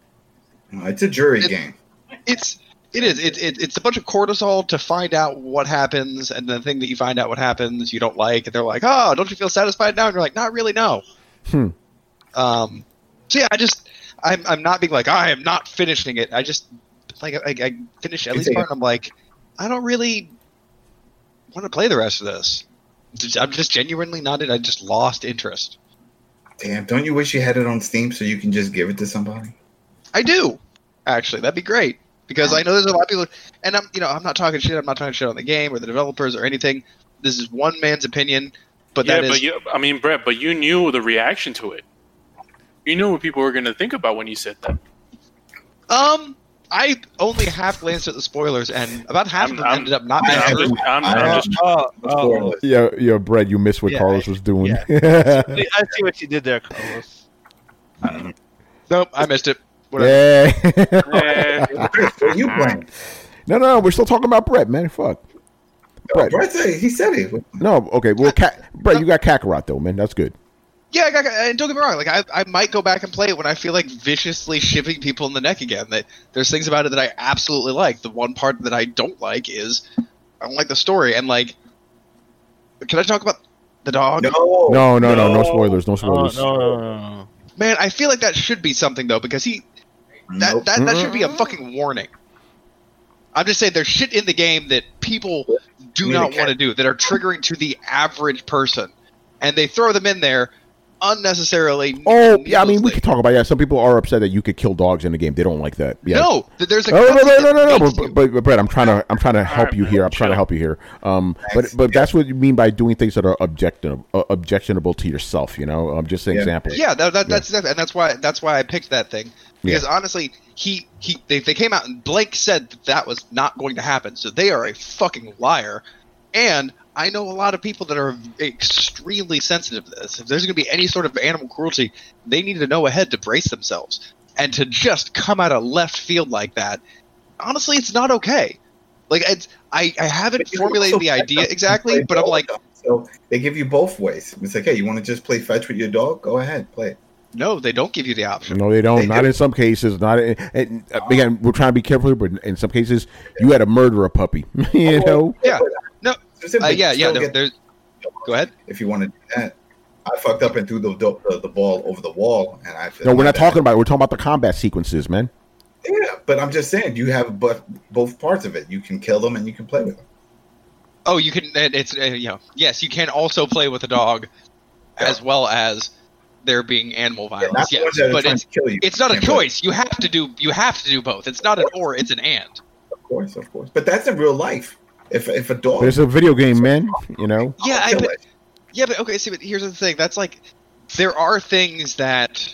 No, it's a jury It- game. it's it is it, it it's a bunch of cortisol to find out what happens, and the thing that you find out what happens you don't like, and they're like, oh, don't you feel satisfied now? And you're like, not really, no. Hmm. Um, so yeah, I just I'm I'm not being like, I am not finishing it. I just like I, I finish at You least take part, it. and I'm like, I don't really want to play the rest of this. I'm just genuinely not in. I just lost interest. Damn, don't you wish you had it on Steam so you can just give it to somebody? I do, actually. That'd be great because I know there's a lot of people, and I'm, you know, I'm not talking shit. I'm not talking shit on the game or the developers or anything. This is one man's opinion, but yeah, that is, but you, I mean, Brett, but you knew the reaction to it. You knew what people were going to think about when you said that. um, I only half glanced at the spoilers, and about half I'm- of them I'm- ended up not being I'm true. just, I'm, I I'm have- just Oh, Let's oh. go on with it. yeah, yeah, Brett, you missed what Yeah, Carlos was doing. yeah. I see what you did there, Carlos. Nope, I missed it. Whatever. yeah. Eh, Chris, what are you playing? no, no, we're still talking about Brett, man. Fuck. Oh, Brett. Brett said, he said it. No, okay. Well, Cat, Brett, you got Kakarot though, man. That's good. Yeah, I got, and don't get me wrong. Like I, I might go back and play it when I feel like viciously shivving people in the neck again. That there's things about it that I absolutely like. The one part that I don't like is I don't like the story. And like, can I talk about the dog? No, No, no, no, no spoilers, no Oh, spoilers. no, no, no, no. Man, I feel like that should be something though, because he that Nope. that, that should be a fucking warning. I'm just saying there's shit in the game that people do Need a not cat. want to do that are triggering to the average person, and they throw them in there unnecessarily. Oh, yeah. I mean, we needlessly. could talk about yeah. Some people are upset that you could kill dogs in the game. They don't like that. Yeah. No, th- there's a Oh, no, no, cutscene no, no, no, that makes But, you- but, but Brett, I'm trying to, I'm trying to help you here. I'm trying to help you here. Um, but, but that's what you mean by doing things that are objectionable, uh, objectionable to yourself. You know, um, just an Yeah. example. Yeah, that, that, that's and that's why that's why I picked that thing because Yeah. honestly, he he they, they came out and Blake said that that was not going to happen, so they are a fucking liar. And I know a lot of people that are extremely sensitive to this. If there's going to be any sort of animal cruelty, they need to know ahead to brace themselves. And to just come out of left field like that, honestly, it's not okay. Like it's, I, I haven't But you formulated also the play idea them and exactly, play but I'm both like, of them. So they give you both ways. It's like, hey, you want to just play fetch with your dog? Go ahead, play it. no, they don't give you the option. No, they don't. They not do. in some cases. Not in, and, uh, again. We're trying to be careful here, but in some cases, you had to murder a puppy. you know. Yeah, no, Specifically, uh, yeah, you yeah. still No, get- there's. Go ahead. if you want to do that. I fucked up and threw the do- the, the ball over the wall, and I. No, we're not my talking bad. about it. We're talking about the combat sequences, man. Yeah, but I'm just saying you have both both parts of it. You can kill them and you can play with them. Oh, you can. it- It's uh, you know, yes, you can also play with a dog, as well as there being animal Yeah, violence. not the yes, ones that are but trying it's to kill you. it's not a Can't play. choice. You have to do. You have to do both. It's not an or. It's an and. Of course, of course. But that's in real life. If if a dog, But it's a video game, man. You know. Yeah, I, kill but, it. yeah, but okay. See, but here's the thing. That's like there are things that,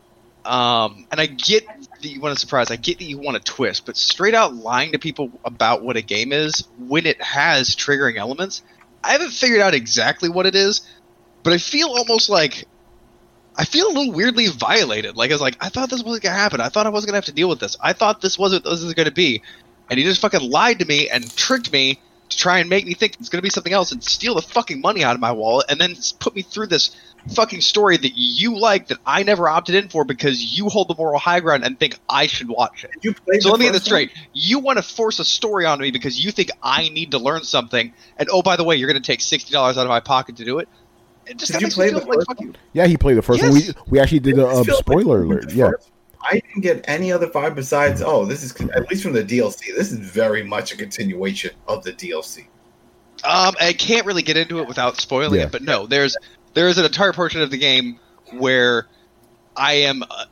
um, and I get that you want to surprise. I get that you want to twist, but straight out lying to people about what a game is when it has triggering elements, I haven't figured out exactly what it is, but I feel almost like I feel a little weirdly violated. Like I was like, I thought this wasn't gonna happen. I thought I wasn't gonna have to deal with this. I thought this wasn't this was gonna be, and he just fucking lied to me and tricked me to try and make me think it's gonna be something else and steal the fucking money out of my wallet and then s- put me through this fucking story that you like that I never opted in for because you hold the moral high ground and think I should watch it. Did you play So the let me get this first one? straight. You want to force a story on me because you think I need to learn something, and oh, by the way, you're going to take sixty dollars out of my pocket to do it. It just Did that you makes play me the feel like first fuck one? you. Yeah, he played the first one. Yes. We we actually did a This um, feels like spoiler the alert. Yeah. first- I didn't get any other vibe besides, oh, this is at least from the D L C. This is very much a continuation of the D L C. Um, I can't really get into it without spoiling Yeah. it, but no, there's there is an entire portion of the game where I am, uh,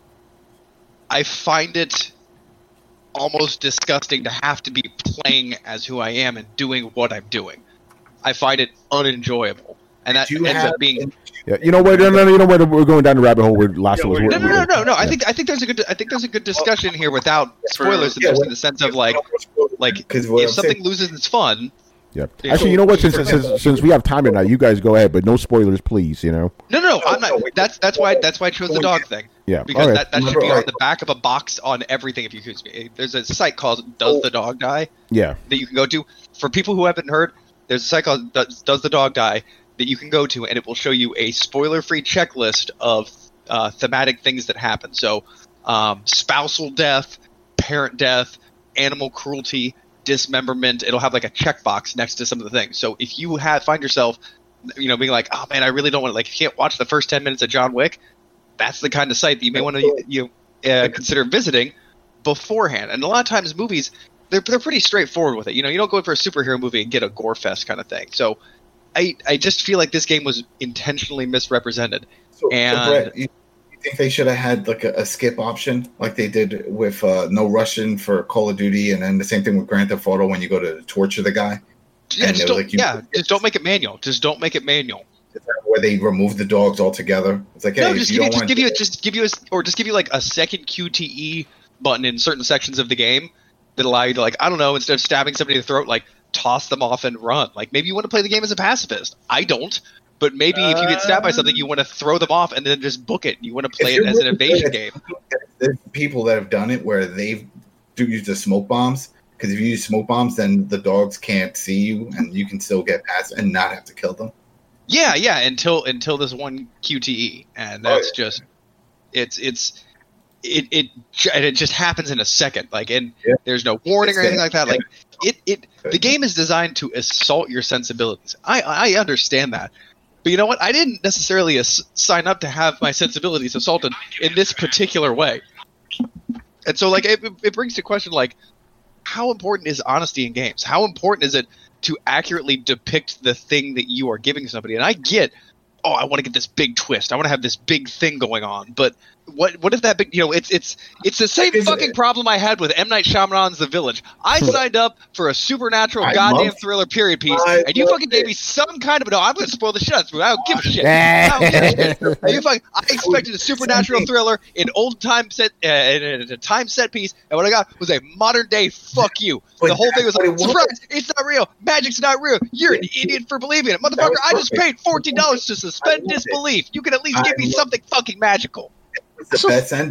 I find it almost disgusting to have to be playing as who I am and doing what I'm doing. I find it unenjoyable, and that Do you ends have up being. Yeah. You know what? No, no, you know what? We're going down the rabbit hole with Last Yeah, of Us. we're- No, no, no, no, no. I Yeah. think I think there's a good I think there's a good discussion here without For- spoilers, Yeah, just what- in the sense of like like because what if I'm something saying, loses its fun. Yeah. Yeah. Actually, you know what? Since, since since we have time tonight, you guys go ahead, but no spoilers, please. You know. No, no, no. No, I'm not. no, wait. That's that's why that's why I chose the dog thing. Yeah. Because All right. that, that should Remember, be on alright. the back of a box on everything. If you excuse me, there's a site called Does the Dog Die Yeah. that you can go to. For people who haven't heard, there's a site called Does, Does the Dog Die that you can go to, and it will show you a spoiler-free checklist of uh, thematic things that happen. So, um, spousal death, parent death, animal cruelty, dismemberment. It'll have like a checkbox next to some of the things. So if you have find yourself, you know, being like, oh man, I really don't want to, like, you can't watch the first ten minutes of John Wick. That's the kind of site that you may want to you uh, consider visiting beforehand. And a lot of times movies, they're they're pretty straightforward with it. You know, you don't go in for a superhero movie and get a gore fest kind of thing. So I I just feel like this game was intentionally misrepresented. so, so and- Brett, you, you think they should have had like a, a skip option, like they did with uh, No Russian for Call of Duty, and then the same thing with Grand Theft Auto when you go to torture the guy, Yeah, And just it was don't, like you- yeah, just don't make it manual. Just don't make it manual. where they remove the dogs altogether. It's like, hey, No, if just you give you, don't just want give you, just give you, a, or just give you like a second Q T E button in certain sections of the game that allow you to, like, I don't know, instead of stabbing somebody in the throat, like toss them off and run. Like maybe you want to play the game as a pacifist. I don't, but maybe if you get stabbed by something, you want to throw them off and then just book it. You want to play If it you're as an really evasion good game. at- There's people that have done it where they do use the smoke bombs. Because if you use smoke bombs, then the dogs can't see you, and you can still get past and not have to kill them. Yeah, yeah, until until this one Q T E, and Oh, that's yeah. just it's it's it it ju- and it just happens in a second. Like, and Yeah. there's no warning or It's anything like that. yeah. Like it it the game is designed to assault your sensibilities. I I understand that. But you know what? I didn't necessarily as- sign up to have my sensibilities assaulted in this particular way. And so, like, it, it brings to question, like, how important is honesty in games? How important is it to accurately depict the thing that you are giving somebody? And I get, oh, I want to get this big twist. I want to have this big thing going on. But what what if that big, you know, it's it's it's the same Is fucking it- problem I had with M. Night Shyamalan's The Village. I signed up for a supernatural I goddamn loved- thriller period piece, I and you loved fucking gave it. me some kind of, no, I'm going to spoil the shit out of this movie. I don't give a shit. I don't give a shit. And you fucking, I expected a supernatural thing. thriller in old time set, uh, in a, in a time set piece, and what I got was a modern day fuck you. But The whole thing was that's like, what it was. surprise, it's not real. Magic's not real. You're an idiot for believing it. That Motherfucker, was I just perfect. paid fourteen dollars to I suspend loved it. disbelief. You can at least I give me loved something fucking magical. It's the So- best ending.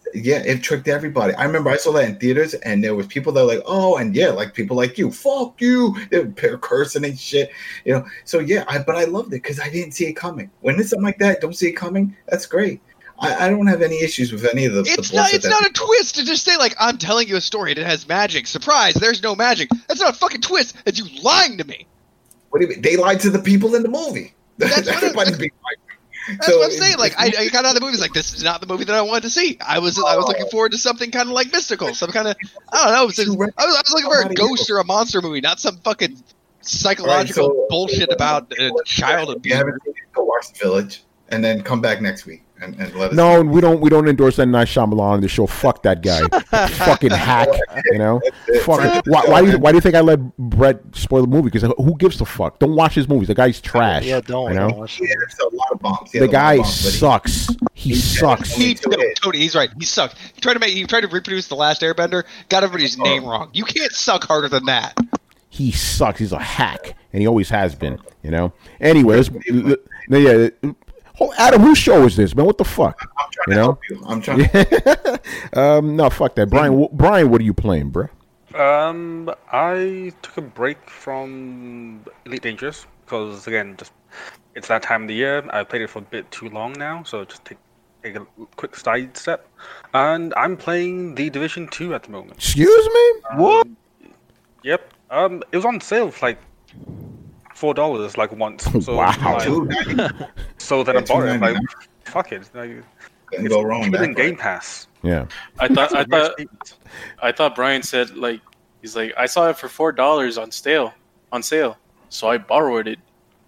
Yeah, it tricked everybody. I remember I saw that in theaters, and there was people that were like, "Oh," and yeah, like people like you, "Fuck you," they were cursing and shit, you know. So yeah, I but I loved it because I didn't see it coming. When it's something like that, don't see it coming. That's great. I, I don't have any issues with any of the. It's the not. It's that not a twist to just say like I'm telling you a story and it has magic. Surprise! There's no magic. That's not a fucking twist. It's you lying to me. What do you mean? They lied to the people in the movie. That's what Everybody's it- being lied to. That's So what I'm saying. it- Like I, I got out of the movie. Like this is not the movie that I wanted to see. I was I was looking forward to something kind of like mystical, some kind of I don't know. It was just- I was I was looking for a ghost or a monster movie, not some fucking psychological All right, so- bullshit about uh, child If you abuse. haven't seen it, go watch The Village, and then come back next week and, and let us. No, we don't. We don't endorse that Night Shyamalan on the show. Fuck that guy. Fucking hack. You know. Fuck. Why, why do you Why do you think I let Brett spoil the movie? Because who gives a fuck? Don't watch his movies. The guy's trash. Yeah, don't. You know. don't watch Yeah, it. there's a lot of bombs. He The has a lot of guy bombs, but he- sucks. He sucks. He, no, Tony, he's right. He sucked. He tried to make. He tried to reproduce the Last Airbender. Got everybody's name wrong. You can't suck harder than that. He sucks. He's a hack, and he always has been. You know. Anyways, no, yeah. Oh, Adam, whose show is this, man? What the fuck? I'm trying You to know? help you. I'm trying. To, um, no, fuck that, Brian. wh- Brian, what are you playing, bro? Um, I took a break from Elite Dangerous because again, just it's that time of the year. I played it for a bit too long now, so just take take a quick side step. And I'm playing The Division two at the moment. Excuse me. What? Yep. Um, it was on sale for like four dollars, like once. So Wow. like, Two ninety. so then I Yeah, bought it. I'm like, two ninety-nine. fuck it. Like, Couldn't go wrong. within That Game way. Pass. Yeah. I thought I That's a great thought statement. I thought Brian said like he's like I saw it for four dollars on sale on sale, so I borrowed it.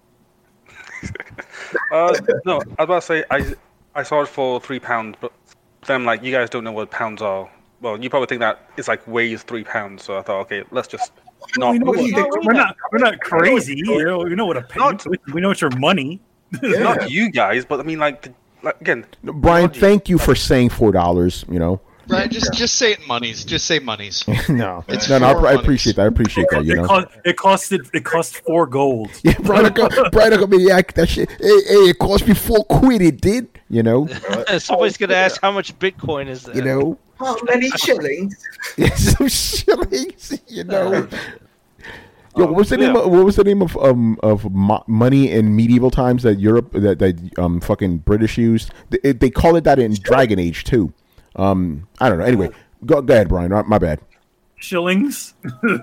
Uh, no, I was about to say I I saw it for three pounds, but then like you guys don't know what pounds are. Well, you probably think that it's like weighs three pounds. So I thought, okay, let's just not. we know what do you what- think? we're not we're not crazy. You know, we know what a Not- we know it's your money. Yeah. Not you guys, but I mean like, the, like again. Brian, logic. thank you for saying four dollars. You know. Right? Just just say it monies. Just say monies. no, It's no, no. I, four I monies. appreciate that. I appreciate that. You It know. cost it costed it cost four gold. Yeah, Brian, Brian, Brian, yeah, that shit. Hey, hey, it cost me four quid. It did. You know. Somebody's gonna ask how much Bitcoin is there. You know. How many shillings? Some shillings. You know. Yo, what was the Um, name? yeah. Of, what was the name of um of mo- money in medieval times that Europe that that um fucking British used? They, they call it that in Dragon Age too. Um, I don't know. Anyway, go, go ahead, Brian. My bad. Shillings.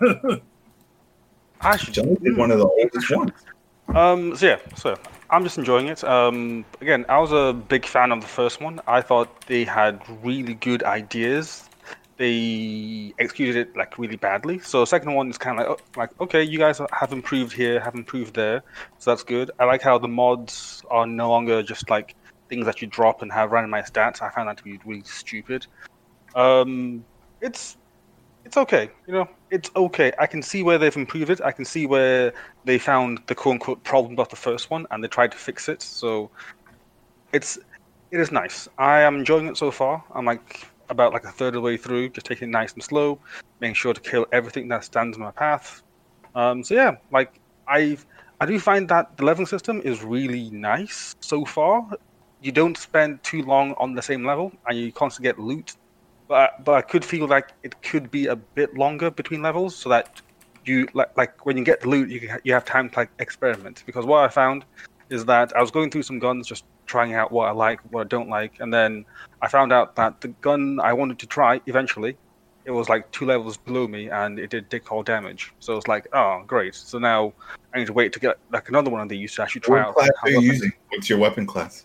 I should. Jones is one of the oldest ones. Um. So yeah. So I'm just enjoying it. Um. Again, I was a big fan of the first one. I thought they had really good ideas. They executed it like really badly. So the second one is kind of like, oh, like okay, you guys have improved here, have improved there, so that's good. I like how the mods are no longer just like things that you drop and have randomized stats. I found that to be really stupid. Um, it's it's okay, you know, it's okay. I can see where they've improved it. I can see where they found the quote unquote problem of the first one and they tried to fix it. So it's it is nice. I am enjoying it so far. I'm like about like a third of the way through, just taking it nice and slow, making sure to kill everything that stands in my path. Um, so yeah, like I I do find that the leveling system is really nice so far. You don't spend too long on the same level, and you constantly get loot. But but I could feel like it could be a bit longer between levels, so that you like like when you get the loot, you can, you have time to like experiment. Because what I found is that I was going through some guns, just trying out what I like, what I don't like, and then I found out that the gun I wanted to try eventually, it was like two levels below me, and it did dick hole damage. So it's like, oh great. So now I need to wait to get like another one of these to actually try What out. class how are you weapons- using? What's your weapon class?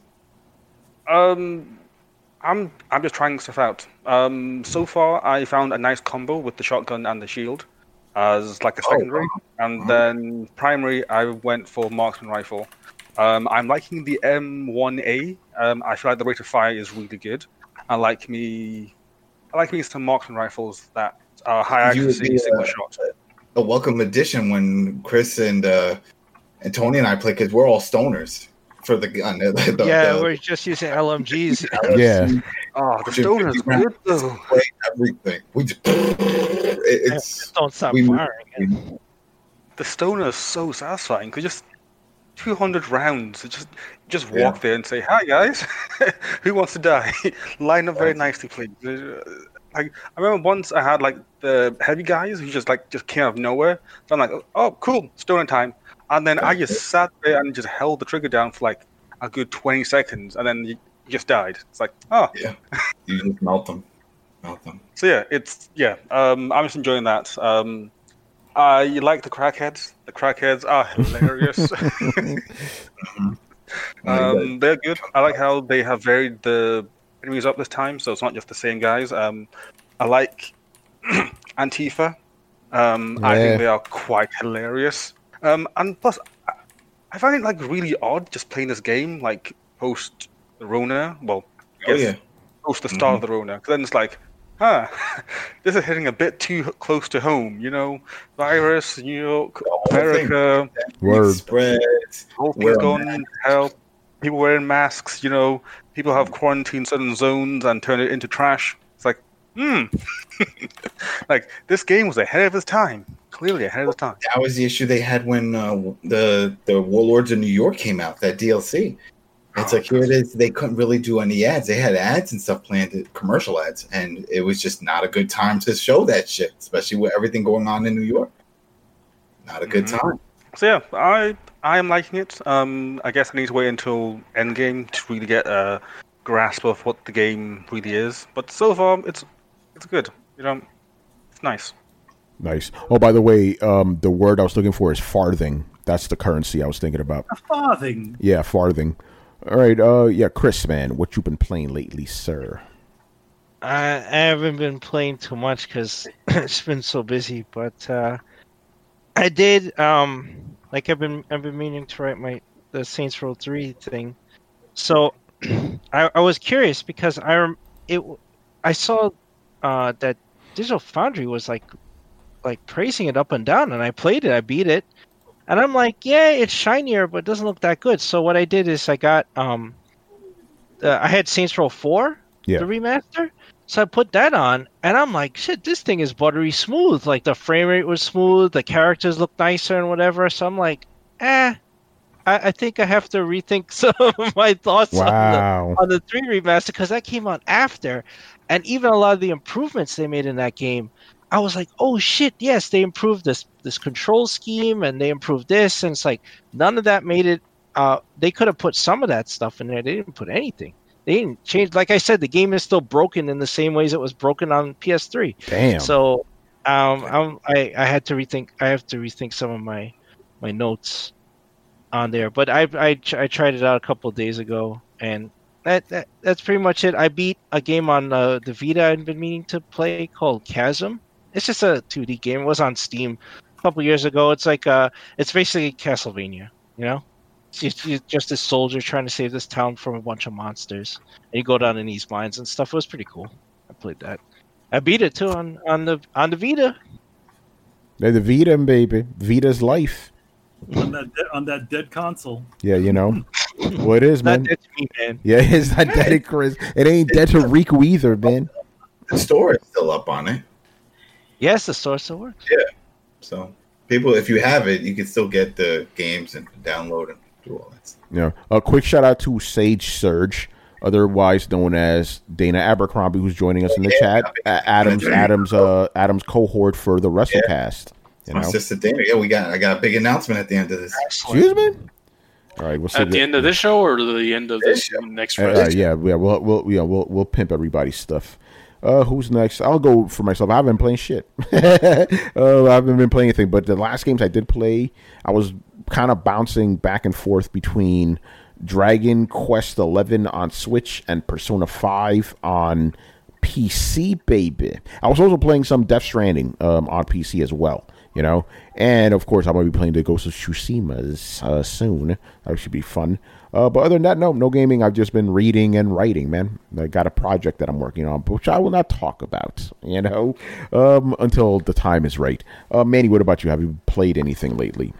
Um, I'm I'm just trying stuff out. Um, so far I found a nice combo with the shotgun and the shield as like a Oh, secondary, wow. and Wow. then primary I went for marksman rifle. Um, I'm liking the M one A. Um, I feel like the rate of fire is really good. I like me, I like me some marksman rifles that are high You would accuracy, be, single uh, shot. A welcome addition when Chris and uh, and Tony and I play because we're all stoners for the gun. The, the, yeah, the, we're just using L M Gs. Yeah. Oh, the Should stone is fifty rounds. good though. play everything. We just, it, it's Don't stop we- firing. we- The stoner is so satisfying. Cause just two hundred rounds. Just just walk yeah. there and say, "Hi guys, who wants to die?" Line up very nicely, please. Like I remember once I had like the heavy guys who just like just came out of nowhere. So I'm like, "Oh, cool, stoning time," and then I just sat there and just held the trigger down for like a good twenty seconds, and then you just died. It's like, oh yeah, you just melt them, melt them. So yeah, it's yeah. Um, I'm just enjoying that. Um, uh, you like the crackheads? The crackheads are hilarious. um, they're good. I like how they have varied the enemies up this time, so it's not just the same guys. Um, I like Antifa. Um, yeah. I think they are quite hilarious. Um, and plus, I find it like really odd just playing this game like post the Rona. Well, I guess oh, yeah. post the start mm-hmm. of the Rona, because then it's like, huh, this is hitting a bit too close to home. You know, virus, New York, America, word spreads, whole thing's going to hell. People wearing masks. You know, people have quarantined certain zones and turn it into trash. It's like, hmm, like this game was ahead of its time. Clearly ahead of its time. That was the issue they had when uh, the the Warlords of New York came out. That D L C. It's oh, like here it is. They couldn't really do any ads. They had ads and stuff planned, commercial ads, and it was just not a good time to show that shit, especially with everything going on in New York. Not a good mm-hmm. time. So yeah, I I am liking it. Um, I guess I need to wait until Endgame to really get a grasp of what the game really is. But so far, it's it's good. You know, it's nice. Nice. Oh, by the way, um, the word I was looking for is farthing. That's the currency I was thinking about. A farthing. Yeah, farthing. All right. Uh, yeah, Chris, man, what you been playing lately, sir? I, I haven't been playing too much because it's been so busy. But uh, I did. Um, like I've been, I've been meaning to write my the Saints Row three thing. So I, I was curious because I it I saw uh, that Digital Foundry was like. like praising it up and down, and I played it, I beat it, and I'm like, yeah, it's shinier, but it doesn't look that good. So what I did is I got, um, uh, I had Saints Row four, yeah. the remaster, so I put that on, and I'm like, shit, this thing is buttery smooth. Like the frame rate was smooth, the characters look nicer and whatever. So I'm like, eh, I, I think I have to rethink some of my thoughts wow. on the on the three remaster because that came out after, and even a lot of the improvements they made in that game. I was like, oh shit, yes, they improved this this control scheme and they improved this, and it's like none of that made it. Uh, they could have put some of that stuff in there. They didn't put anything. They didn't change. Like I said, the game is still broken in the same ways it was broken on P S three. Damn. So, um, I'm, I I had to rethink. I have to rethink some of my my notes on there. But I I I tried it out a couple of days ago, and that, that that's pretty much it. I beat a game on uh, the Vita I've been meaning to play called Chasm. It's just a two D game. It was on Steam a couple years ago. It's like uh, it's basically Castlevania, you know? It's, you're just this soldier trying to save this town from a bunch of monsters. And you go down in these mines and stuff. It was pretty cool. I played that. I beat it too on, on the on the Vita. Yeah, the Vita, baby. Vita's life. On that de- on that dead console. Yeah, you know. Well, it is, man. Not dead to me, man. Yeah, it's not dead to Chris. It ain't dead to Riku either, man. The store is still up on it. Yes, the store still works. Yeah. So people, if you have it, you can still get the games and download and do all that stuff. Yeah. A quick shout out to Sage Surge, otherwise known as Dana Abercrombie, who's joining us in the yeah, chat. A- Adams, Adams, uh, Adams cohort for the WrestleCast. Yeah. My sister Dana. Yeah, we got. I got a big announcement at the end of this. Excuse me. All right, we'll see at the end of this show or the end of this, this next Friday. Uh, uh, yeah, yeah, we'll we'll yeah we'll we'll pimp everybody's stuff. Uh, who's next? I'll go for myself. I haven't been playing shit. uh, I haven't been playing anything. But the last games I did play, I was kind of bouncing back and forth between Dragon Quest eleven on Switch and Persona five on P C, baby. I was also playing some Death Stranding um, on P C as well, you know. And, of course, I'm going to be playing the Ghost of Tsushima uh, soon. That should be fun. Uh, but other than that, no, no gaming. I've just been reading and writing, man. I got a project that I'm working on, which I will not talk about, you know, um, until the time is right. Uh, Manny, what about you? Have you played anything lately?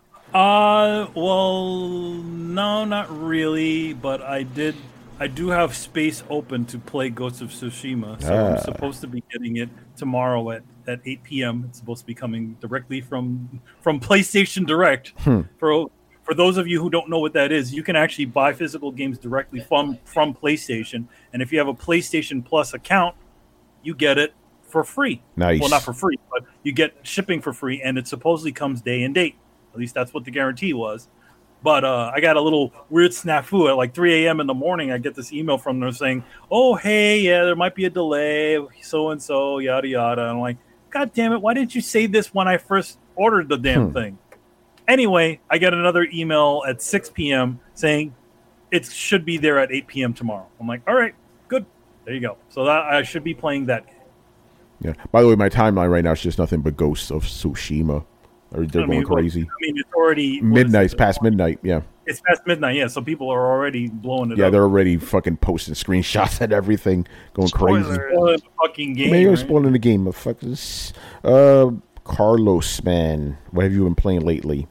Uh, well, no, not really. But I did. I do have space open to play Ghost of Tsushima, so ah. I'm supposed to be getting it tomorrow at, at eight p.m. It's supposed to be coming directly from from PlayStation Direct hmm. for for those of you who don't know what that is, you can actually buy physical games directly from from PlayStation, and if you have a PlayStation Plus account, you get it for free. Nice. Well, not for free, but you get shipping for free, and it supposedly comes day and date. At least that's what the guarantee was. But uh, I got a little weird snafu at like three a.m. in the morning. I get this email from them saying, "Oh, hey, yeah, there might be a delay, so and so, yada yada." And I'm like, "God damn it! Why didn't you say this when I first ordered the damn Hmm. thing?" Anyway, I get another email at six p.m. saying it should be there at eight p.m. tomorrow. I'm like, all right, good. There you go. So that I should be playing that game. Yeah. By the way, my timeline right now is just nothing but Ghosts of Tsushima. They're, they're I going mean, crazy. I mean, it's already what is Midnight. It's it? past midnight. Yeah. It's past midnight, yeah. So people are already blowing it Yeah, up. they're already fucking posting screenshots and everything, going crazy. Spoiling the fucking game. Maybe I'm right? spoiling the game, motherfuckers. Uh, Carlos, man, what have you been playing lately?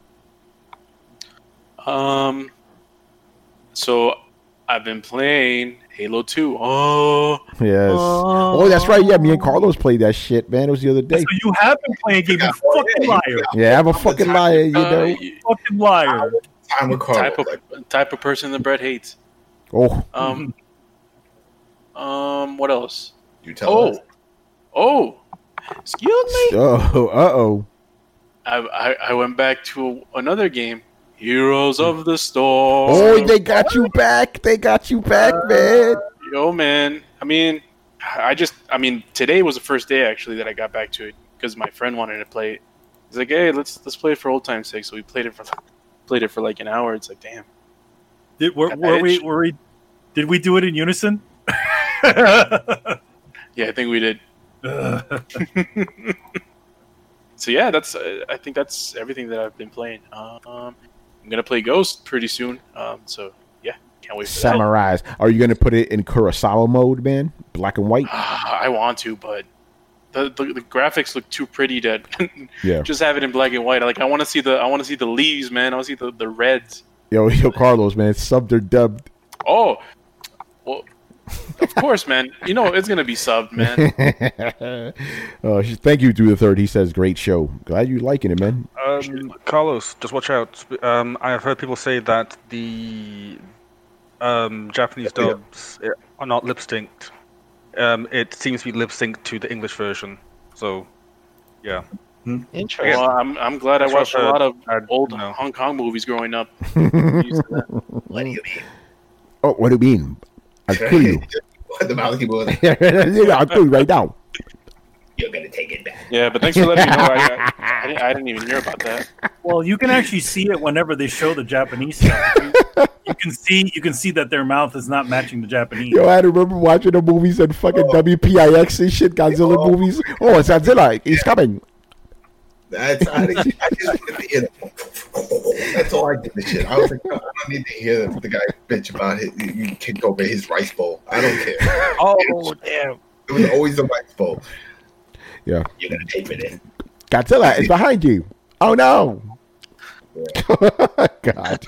Um, so I've been playing Halo two. Oh, Yes. Oh, that's right. Yeah, me and Carlos played that shit, man. It was the other day. So you have been playing a game, you fucking liar. Yeah, I'm a fucking liar, you uh, know. Fucking liar. Time with Carlos. type of type of person that Brett hates. Oh, Um, um, what else? You tell Oh, us. oh, excuse me. oh, uh oh. I, I I went back to another game, Heroes of the Storm. Oh, they got you back. They got you back, man. Yo, man. I mean, I just, I mean, today was the first day actually that I got back to it because my friend wanted to play it. He's like, hey, let's let's play it for old time's sake. So we played it for played it for like an hour. It's like, damn. Did, were, Got were that we? itch. Were we? Did we do it in unison? Yeah, I think we did. So yeah, that's uh, I think that's everything that I've been playing. Um, I'm gonna play Ghost pretty soon. Um, so yeah, can't wait for that. Samurais. Are you going to put it in Kurosawa mode, man? Black and white? I want to, but the, the the graphics look too pretty to Yeah. just have it in black and white. Like I want to see the I want to see the leaves, man. I want to see the, the reds. Yo, yo, Carlos, man. Subbed or dubbed? Oh, well, of course, man. You know it's gonna be subbed, man. uh, thank you, Drew the Third. He says, great show. Glad you liking it, man. Um, Carlos, just watch out. Um, I have heard people say that the um, Japanese dubs are not lip synced. Um, it seems to be lip synced to the English version. So, yeah. Interesting. Well, I'm I'm glad I That's what watched a I've lot of heard. old No. Hong Kong movies growing up. Used to that. What do you mean? Oh, what do you mean? I'll kill you. What the Malachi boy? I'll kill you right now. You're gonna take it back. Yeah, but thanks for letting me know. I, I, I, didn't, I didn't even hear about that. Well, you can actually see it whenever they show the Japanese stuff. You can see you can see that their mouth is not matching the Japanese. Yo, I remember watching the movies and fucking W P I X and shit, Godzilla Oh. movies. Oh, it's Godzilla. He's coming. That's I, I just wanted to hear. That's all I did. The shit. I was like, I don't need to hear the guy bitch about his. You kicked over his rice bowl. I don't care. Oh, damn. It was always the rice bowl. Yeah. You're gonna tape it in. Godzilla is behind you. Oh, no. God.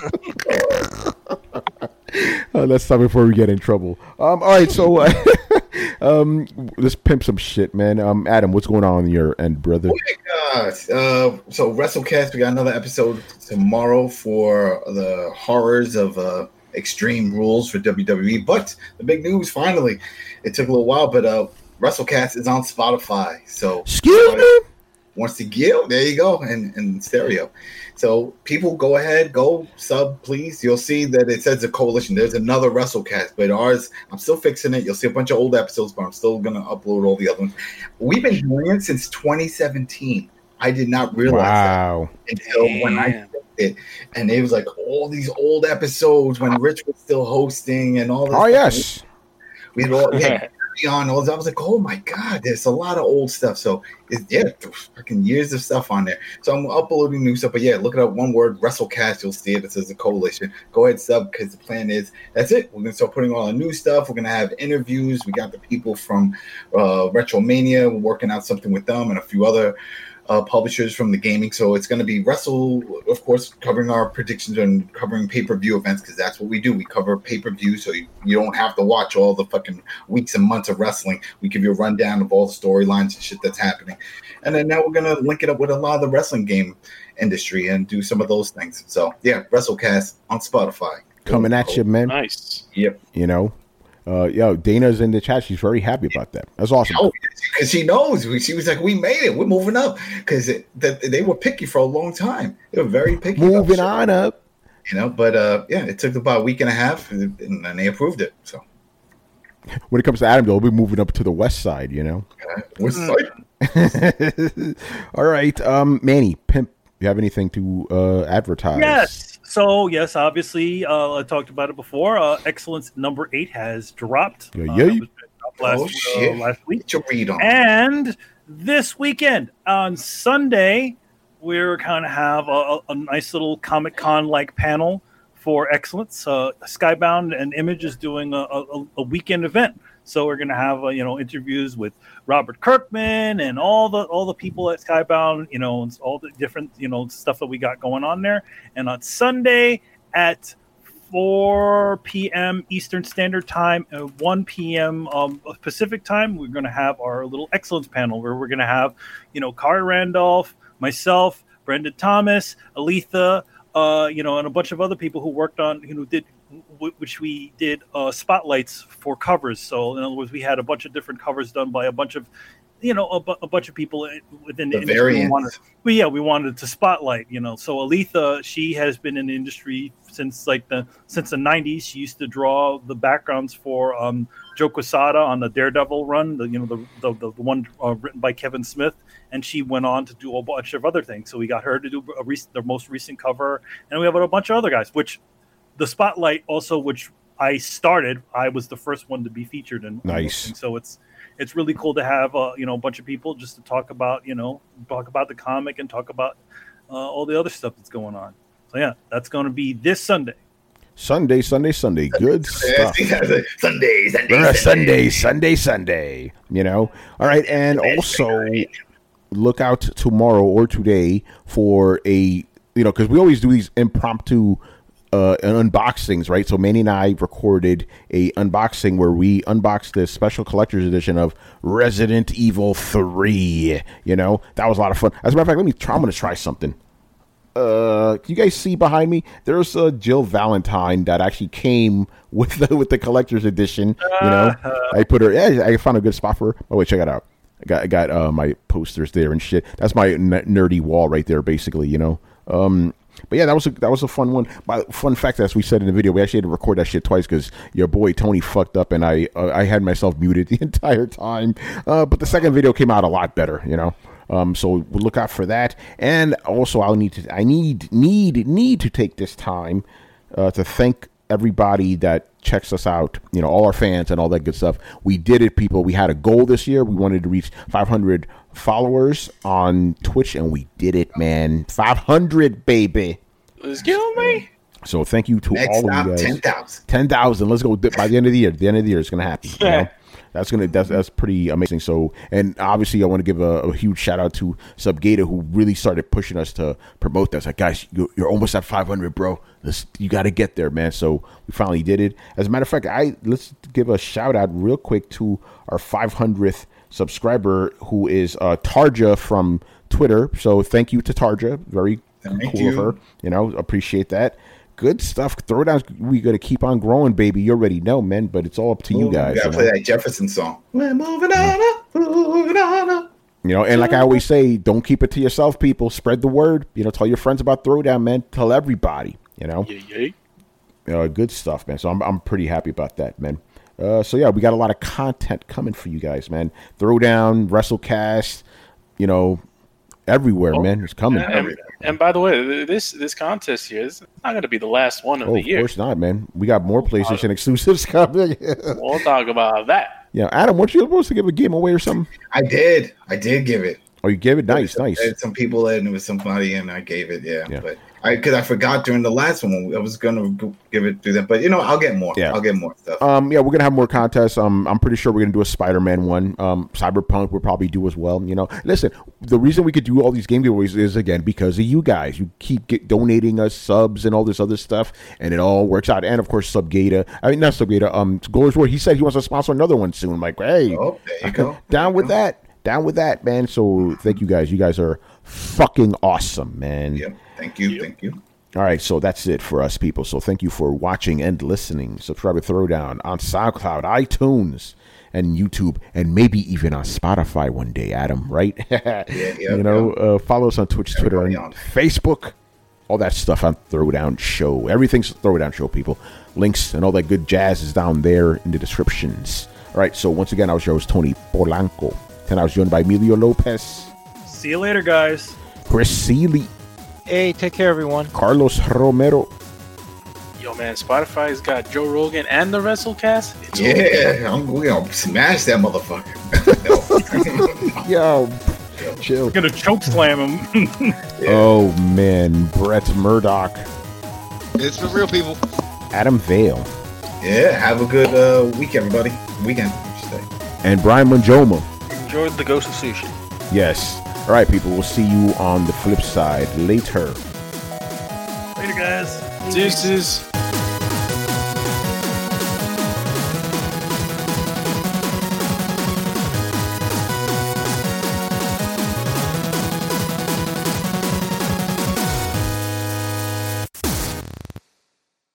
Oh, let's stop before we get in trouble. Um, all right, so uh, um, let's pimp some shit, man. Um, Adam, what's going on on your end, brother? Oh my God. Uh, so WrestleCast, we got another episode tomorrow for the horrors of uh, Extreme Rules for W W E. But the big news, finally, it took a little while, but uh, WrestleCast is on Spotify. So Excuse me? wants to give, there you go, and in stereo. So people, go ahead, go sub, please. You'll see that it says a coalition. There's another WrestleCast, but ours, I'm still fixing it. You'll see a bunch of old episodes, but I'm still going to upload all the other ones. We've been doing it since twenty seventeen. I did not realize Wow. that until when I Damn. did it. And it was like all these old episodes when Rich was still hosting and all this. Oh, yes. We had all, yeah, on all. I was like, oh my God, there's a lot of old stuff. So it's, yeah, fucking years of stuff on there. So I'm uploading new stuff. But yeah, look it up, one word, WrestleCast. You'll see it. It says a coalition. Go ahead, sub, because the plan is that's it. We're gonna start putting all the new stuff. We're gonna have interviews. We got the people from uh, Retromania. We're working out something with them and a few other uh, publishers from the gaming. So it's going to be Wrestle, of course, covering our predictions and covering pay-per-view events, because that's what we do. We cover pay-per-view, so you, you don't have to watch all the fucking weeks and months of wrestling. We give you a rundown of all the storylines and shit that's happening. And then now we're going to link it up with a lot of the wrestling game industry and do some of those things. So, yeah, WrestleCast on Spotify. Coming at you, man. Nice. Yep. You know? Uh, yo, Dana's in the chat. She's very happy about that. That's awesome. Oh, because she knows. She was like, "We made it. We're moving up." Because they were picky for a long time. They were very picky. Moving on up. You know, but uh, yeah, it took about a week and a half, and, and they approved it. So when it comes to Adam, they'll be moving up to the west side. You know. Uh, west side. All right, um, Manny Pimp. You have anything to uh, advertise? Yes. So, yes, obviously, uh, I talked about it before. Uh, Excellence number eight has dropped. Yeah, uh, yeah. it was dropped last, Oh, shit. Uh, last week. Get your read on. And this weekend, on Sunday, we're going to have a, a nice little Comic-Con-like panel for Excellence. Uh, Skybound and Image is doing a, a, a weekend event. So we're going to have, uh, you know, interviews with Robert Kirkman and all the all the people at Skybound, you know, and all the different, you know, stuff that we got going on there. And on Sunday at four p.m. Eastern Standard Time and one p.m. Um, Pacific Time, we're going to have our little Excellence panel where we're going to have, you know, Kari Randolph, myself, Brendan Thomas, Aletha, uh, you know, and a bunch of other people who worked on, you know, did which we did uh, spotlights for covers. So in other words, we had a bunch of different covers done by a bunch of, you know, a, bu- a bunch of people within the, The industry. We variants. wanted, well, yeah, we wanted to spotlight, you know. So Aletha, she has been in the industry since like the since the nineties. She used to draw the backgrounds for um, Joe Quesada on the Daredevil run, the you know the the, the one uh, written by Kevin Smith, and she went on to do a bunch of other things. So we got her to do a recent, the most recent cover, and we have a bunch of other guys, which. The spotlight also, which I started, I was the first one to be featured in. Nice. And so it's it's really cool to have uh, you know a bunch of people just to talk about you know talk about the comic and talk about uh, all the other stuff that's going on. So yeah, that's going to be this Sunday. Sunday, Sunday, Sunday. Good stuff. Sunday, Sunday, Sunday, Sunday, Sunday, Sunday. You know. All right, and also look out tomorrow or today for a you know because we always do these impromptu. Uh, an unboxings, right? So Manny and I recorded a unboxing where we unboxed this special collector's edition of Resident Evil three. You know, that was a lot of fun. As a matter of fact, let me try. I'm going to try something. Uh, can you guys see behind me? There's a Jill Valentine that actually came with the with the collector's edition. You know, I put her. Yeah, I found a good spot for her. Oh wait, check it out. I got I got uh, my posters there and shit. That's my n- nerdy wall right there, basically. You know. Um. But yeah, that was a, that was a fun one. But fun fact, as we said in the video, we actually had to record that shit twice because your boy Tony fucked up and I uh, I had myself muted the entire time. Uh, but the second video came out a lot better, you know. Um, so we'll look out for that. And also, I'll need to I need need need to take this time uh, to thank everybody that checks us out. You know, all our fans and all that good stuff. We did it, people. We had a goal this year. We wanted to reach five hundred followers on Twitch, and we did it, man. five hundred, baby. Let's get on me. So thank you to Next all stop, of you guys. ten thousand. ten thousand. Let's go by the end of the year. The end of the year is going to happen. You know? That's gonna that's that's pretty amazing. So, and obviously, I want to give a, a huge shout out to Subgator, who really started pushing us to promote that. It's like, guys, you're, you're almost at five hundred, bro. Let's, you got to get there, man. So we finally did it. As a matter of fact, I let's give a shout out real quick to our five hundredth subscriber, who is uh, Tarja from Twitter. So thank you to Tarja. Very Thank cool you. of her. You know, appreciate that. Good stuff. Throwdowns, we got to keep on growing, baby. You already know, man, but it's all up to you guys. You gotta You play know? that Jefferson song. We're moving on up, moving on up. You know, and like I always say, don't keep it to yourself, people. Spread the word. You know, tell your friends about Throwdown, man. Tell everybody, you know. Yeah, yeah. Uh, good stuff, man. So I'm I'm pretty happy about that, man. Uh, so yeah, we got a lot of content coming for you guys, man. Throwdown, WrestleCast, you know, everywhere, Oh, man. It's coming. And, and by the way, this this contest here is not going to be the last one of Oh, the of year. course not, man. We got more PlayStation exclusives coming. We'll talk about that. Yeah, Adam, weren't you supposed to give a game away or something? I did. I did give it. Oh, you gave it? Nice, nice. I had some people and it was somebody and I gave it. Yeah. Yeah. But I because I forgot during the last one I was gonna go- give it to them, but you know I'll get more. Yeah. I'll get more stuff. Um, yeah, we're gonna have more contests. Um, I'm pretty sure we're gonna do a Spider-Man one. Um, Cyberpunk we'll probably do as well. You know, listen, the reason we could do all these game giveaways is again because of you guys. You keep get, donating us subs and all this other stuff, and it all works out. And of course, Subgata. I mean, not Subgata. Um, Goler's Word. He said he wants to sponsor another one soon. I'm like, hey, Oh, there you go. down with that. Down with that, man. So thank you guys. You guys are fucking awesome, man. Yep. Thank you. Thank you. All right, so that's it for us, people. So thank you for watching and listening. Subscribe to Throwdown on SoundCloud, iTunes, and YouTube, and maybe even on Spotify one day, Adam, right? Yeah, yeah, you know, yeah. uh, follow us on Twitch, Twitter, and Everybody on. Facebook. All that stuff on Throwdown Show. Everything's Throwdown Show, people. Links and all that good jazz is down there in the descriptions. All right, so once again, I was your host, Tony Polanco. And I was joined by Emilio Lopez, See you later, guys. Chris Seeley, Hey, take care, everyone. Carlos Romero. Yo, man, Spotify's got Joe Rogan and the WrestleCast. It's Yeah, I'm, we gonna smash that motherfucker. Yo, chill. We're gonna choke slam him. Oh, man. Brett Murdoch, It's for real people. Adam Vale, Yeah, have a good uh, week, everybody. Weekend. I should say. and Brian Manjoma. Enjoy the Ghost of Sushi. Yes. All right, people. We'll see you on the flip side later. Later, guys. Deuces.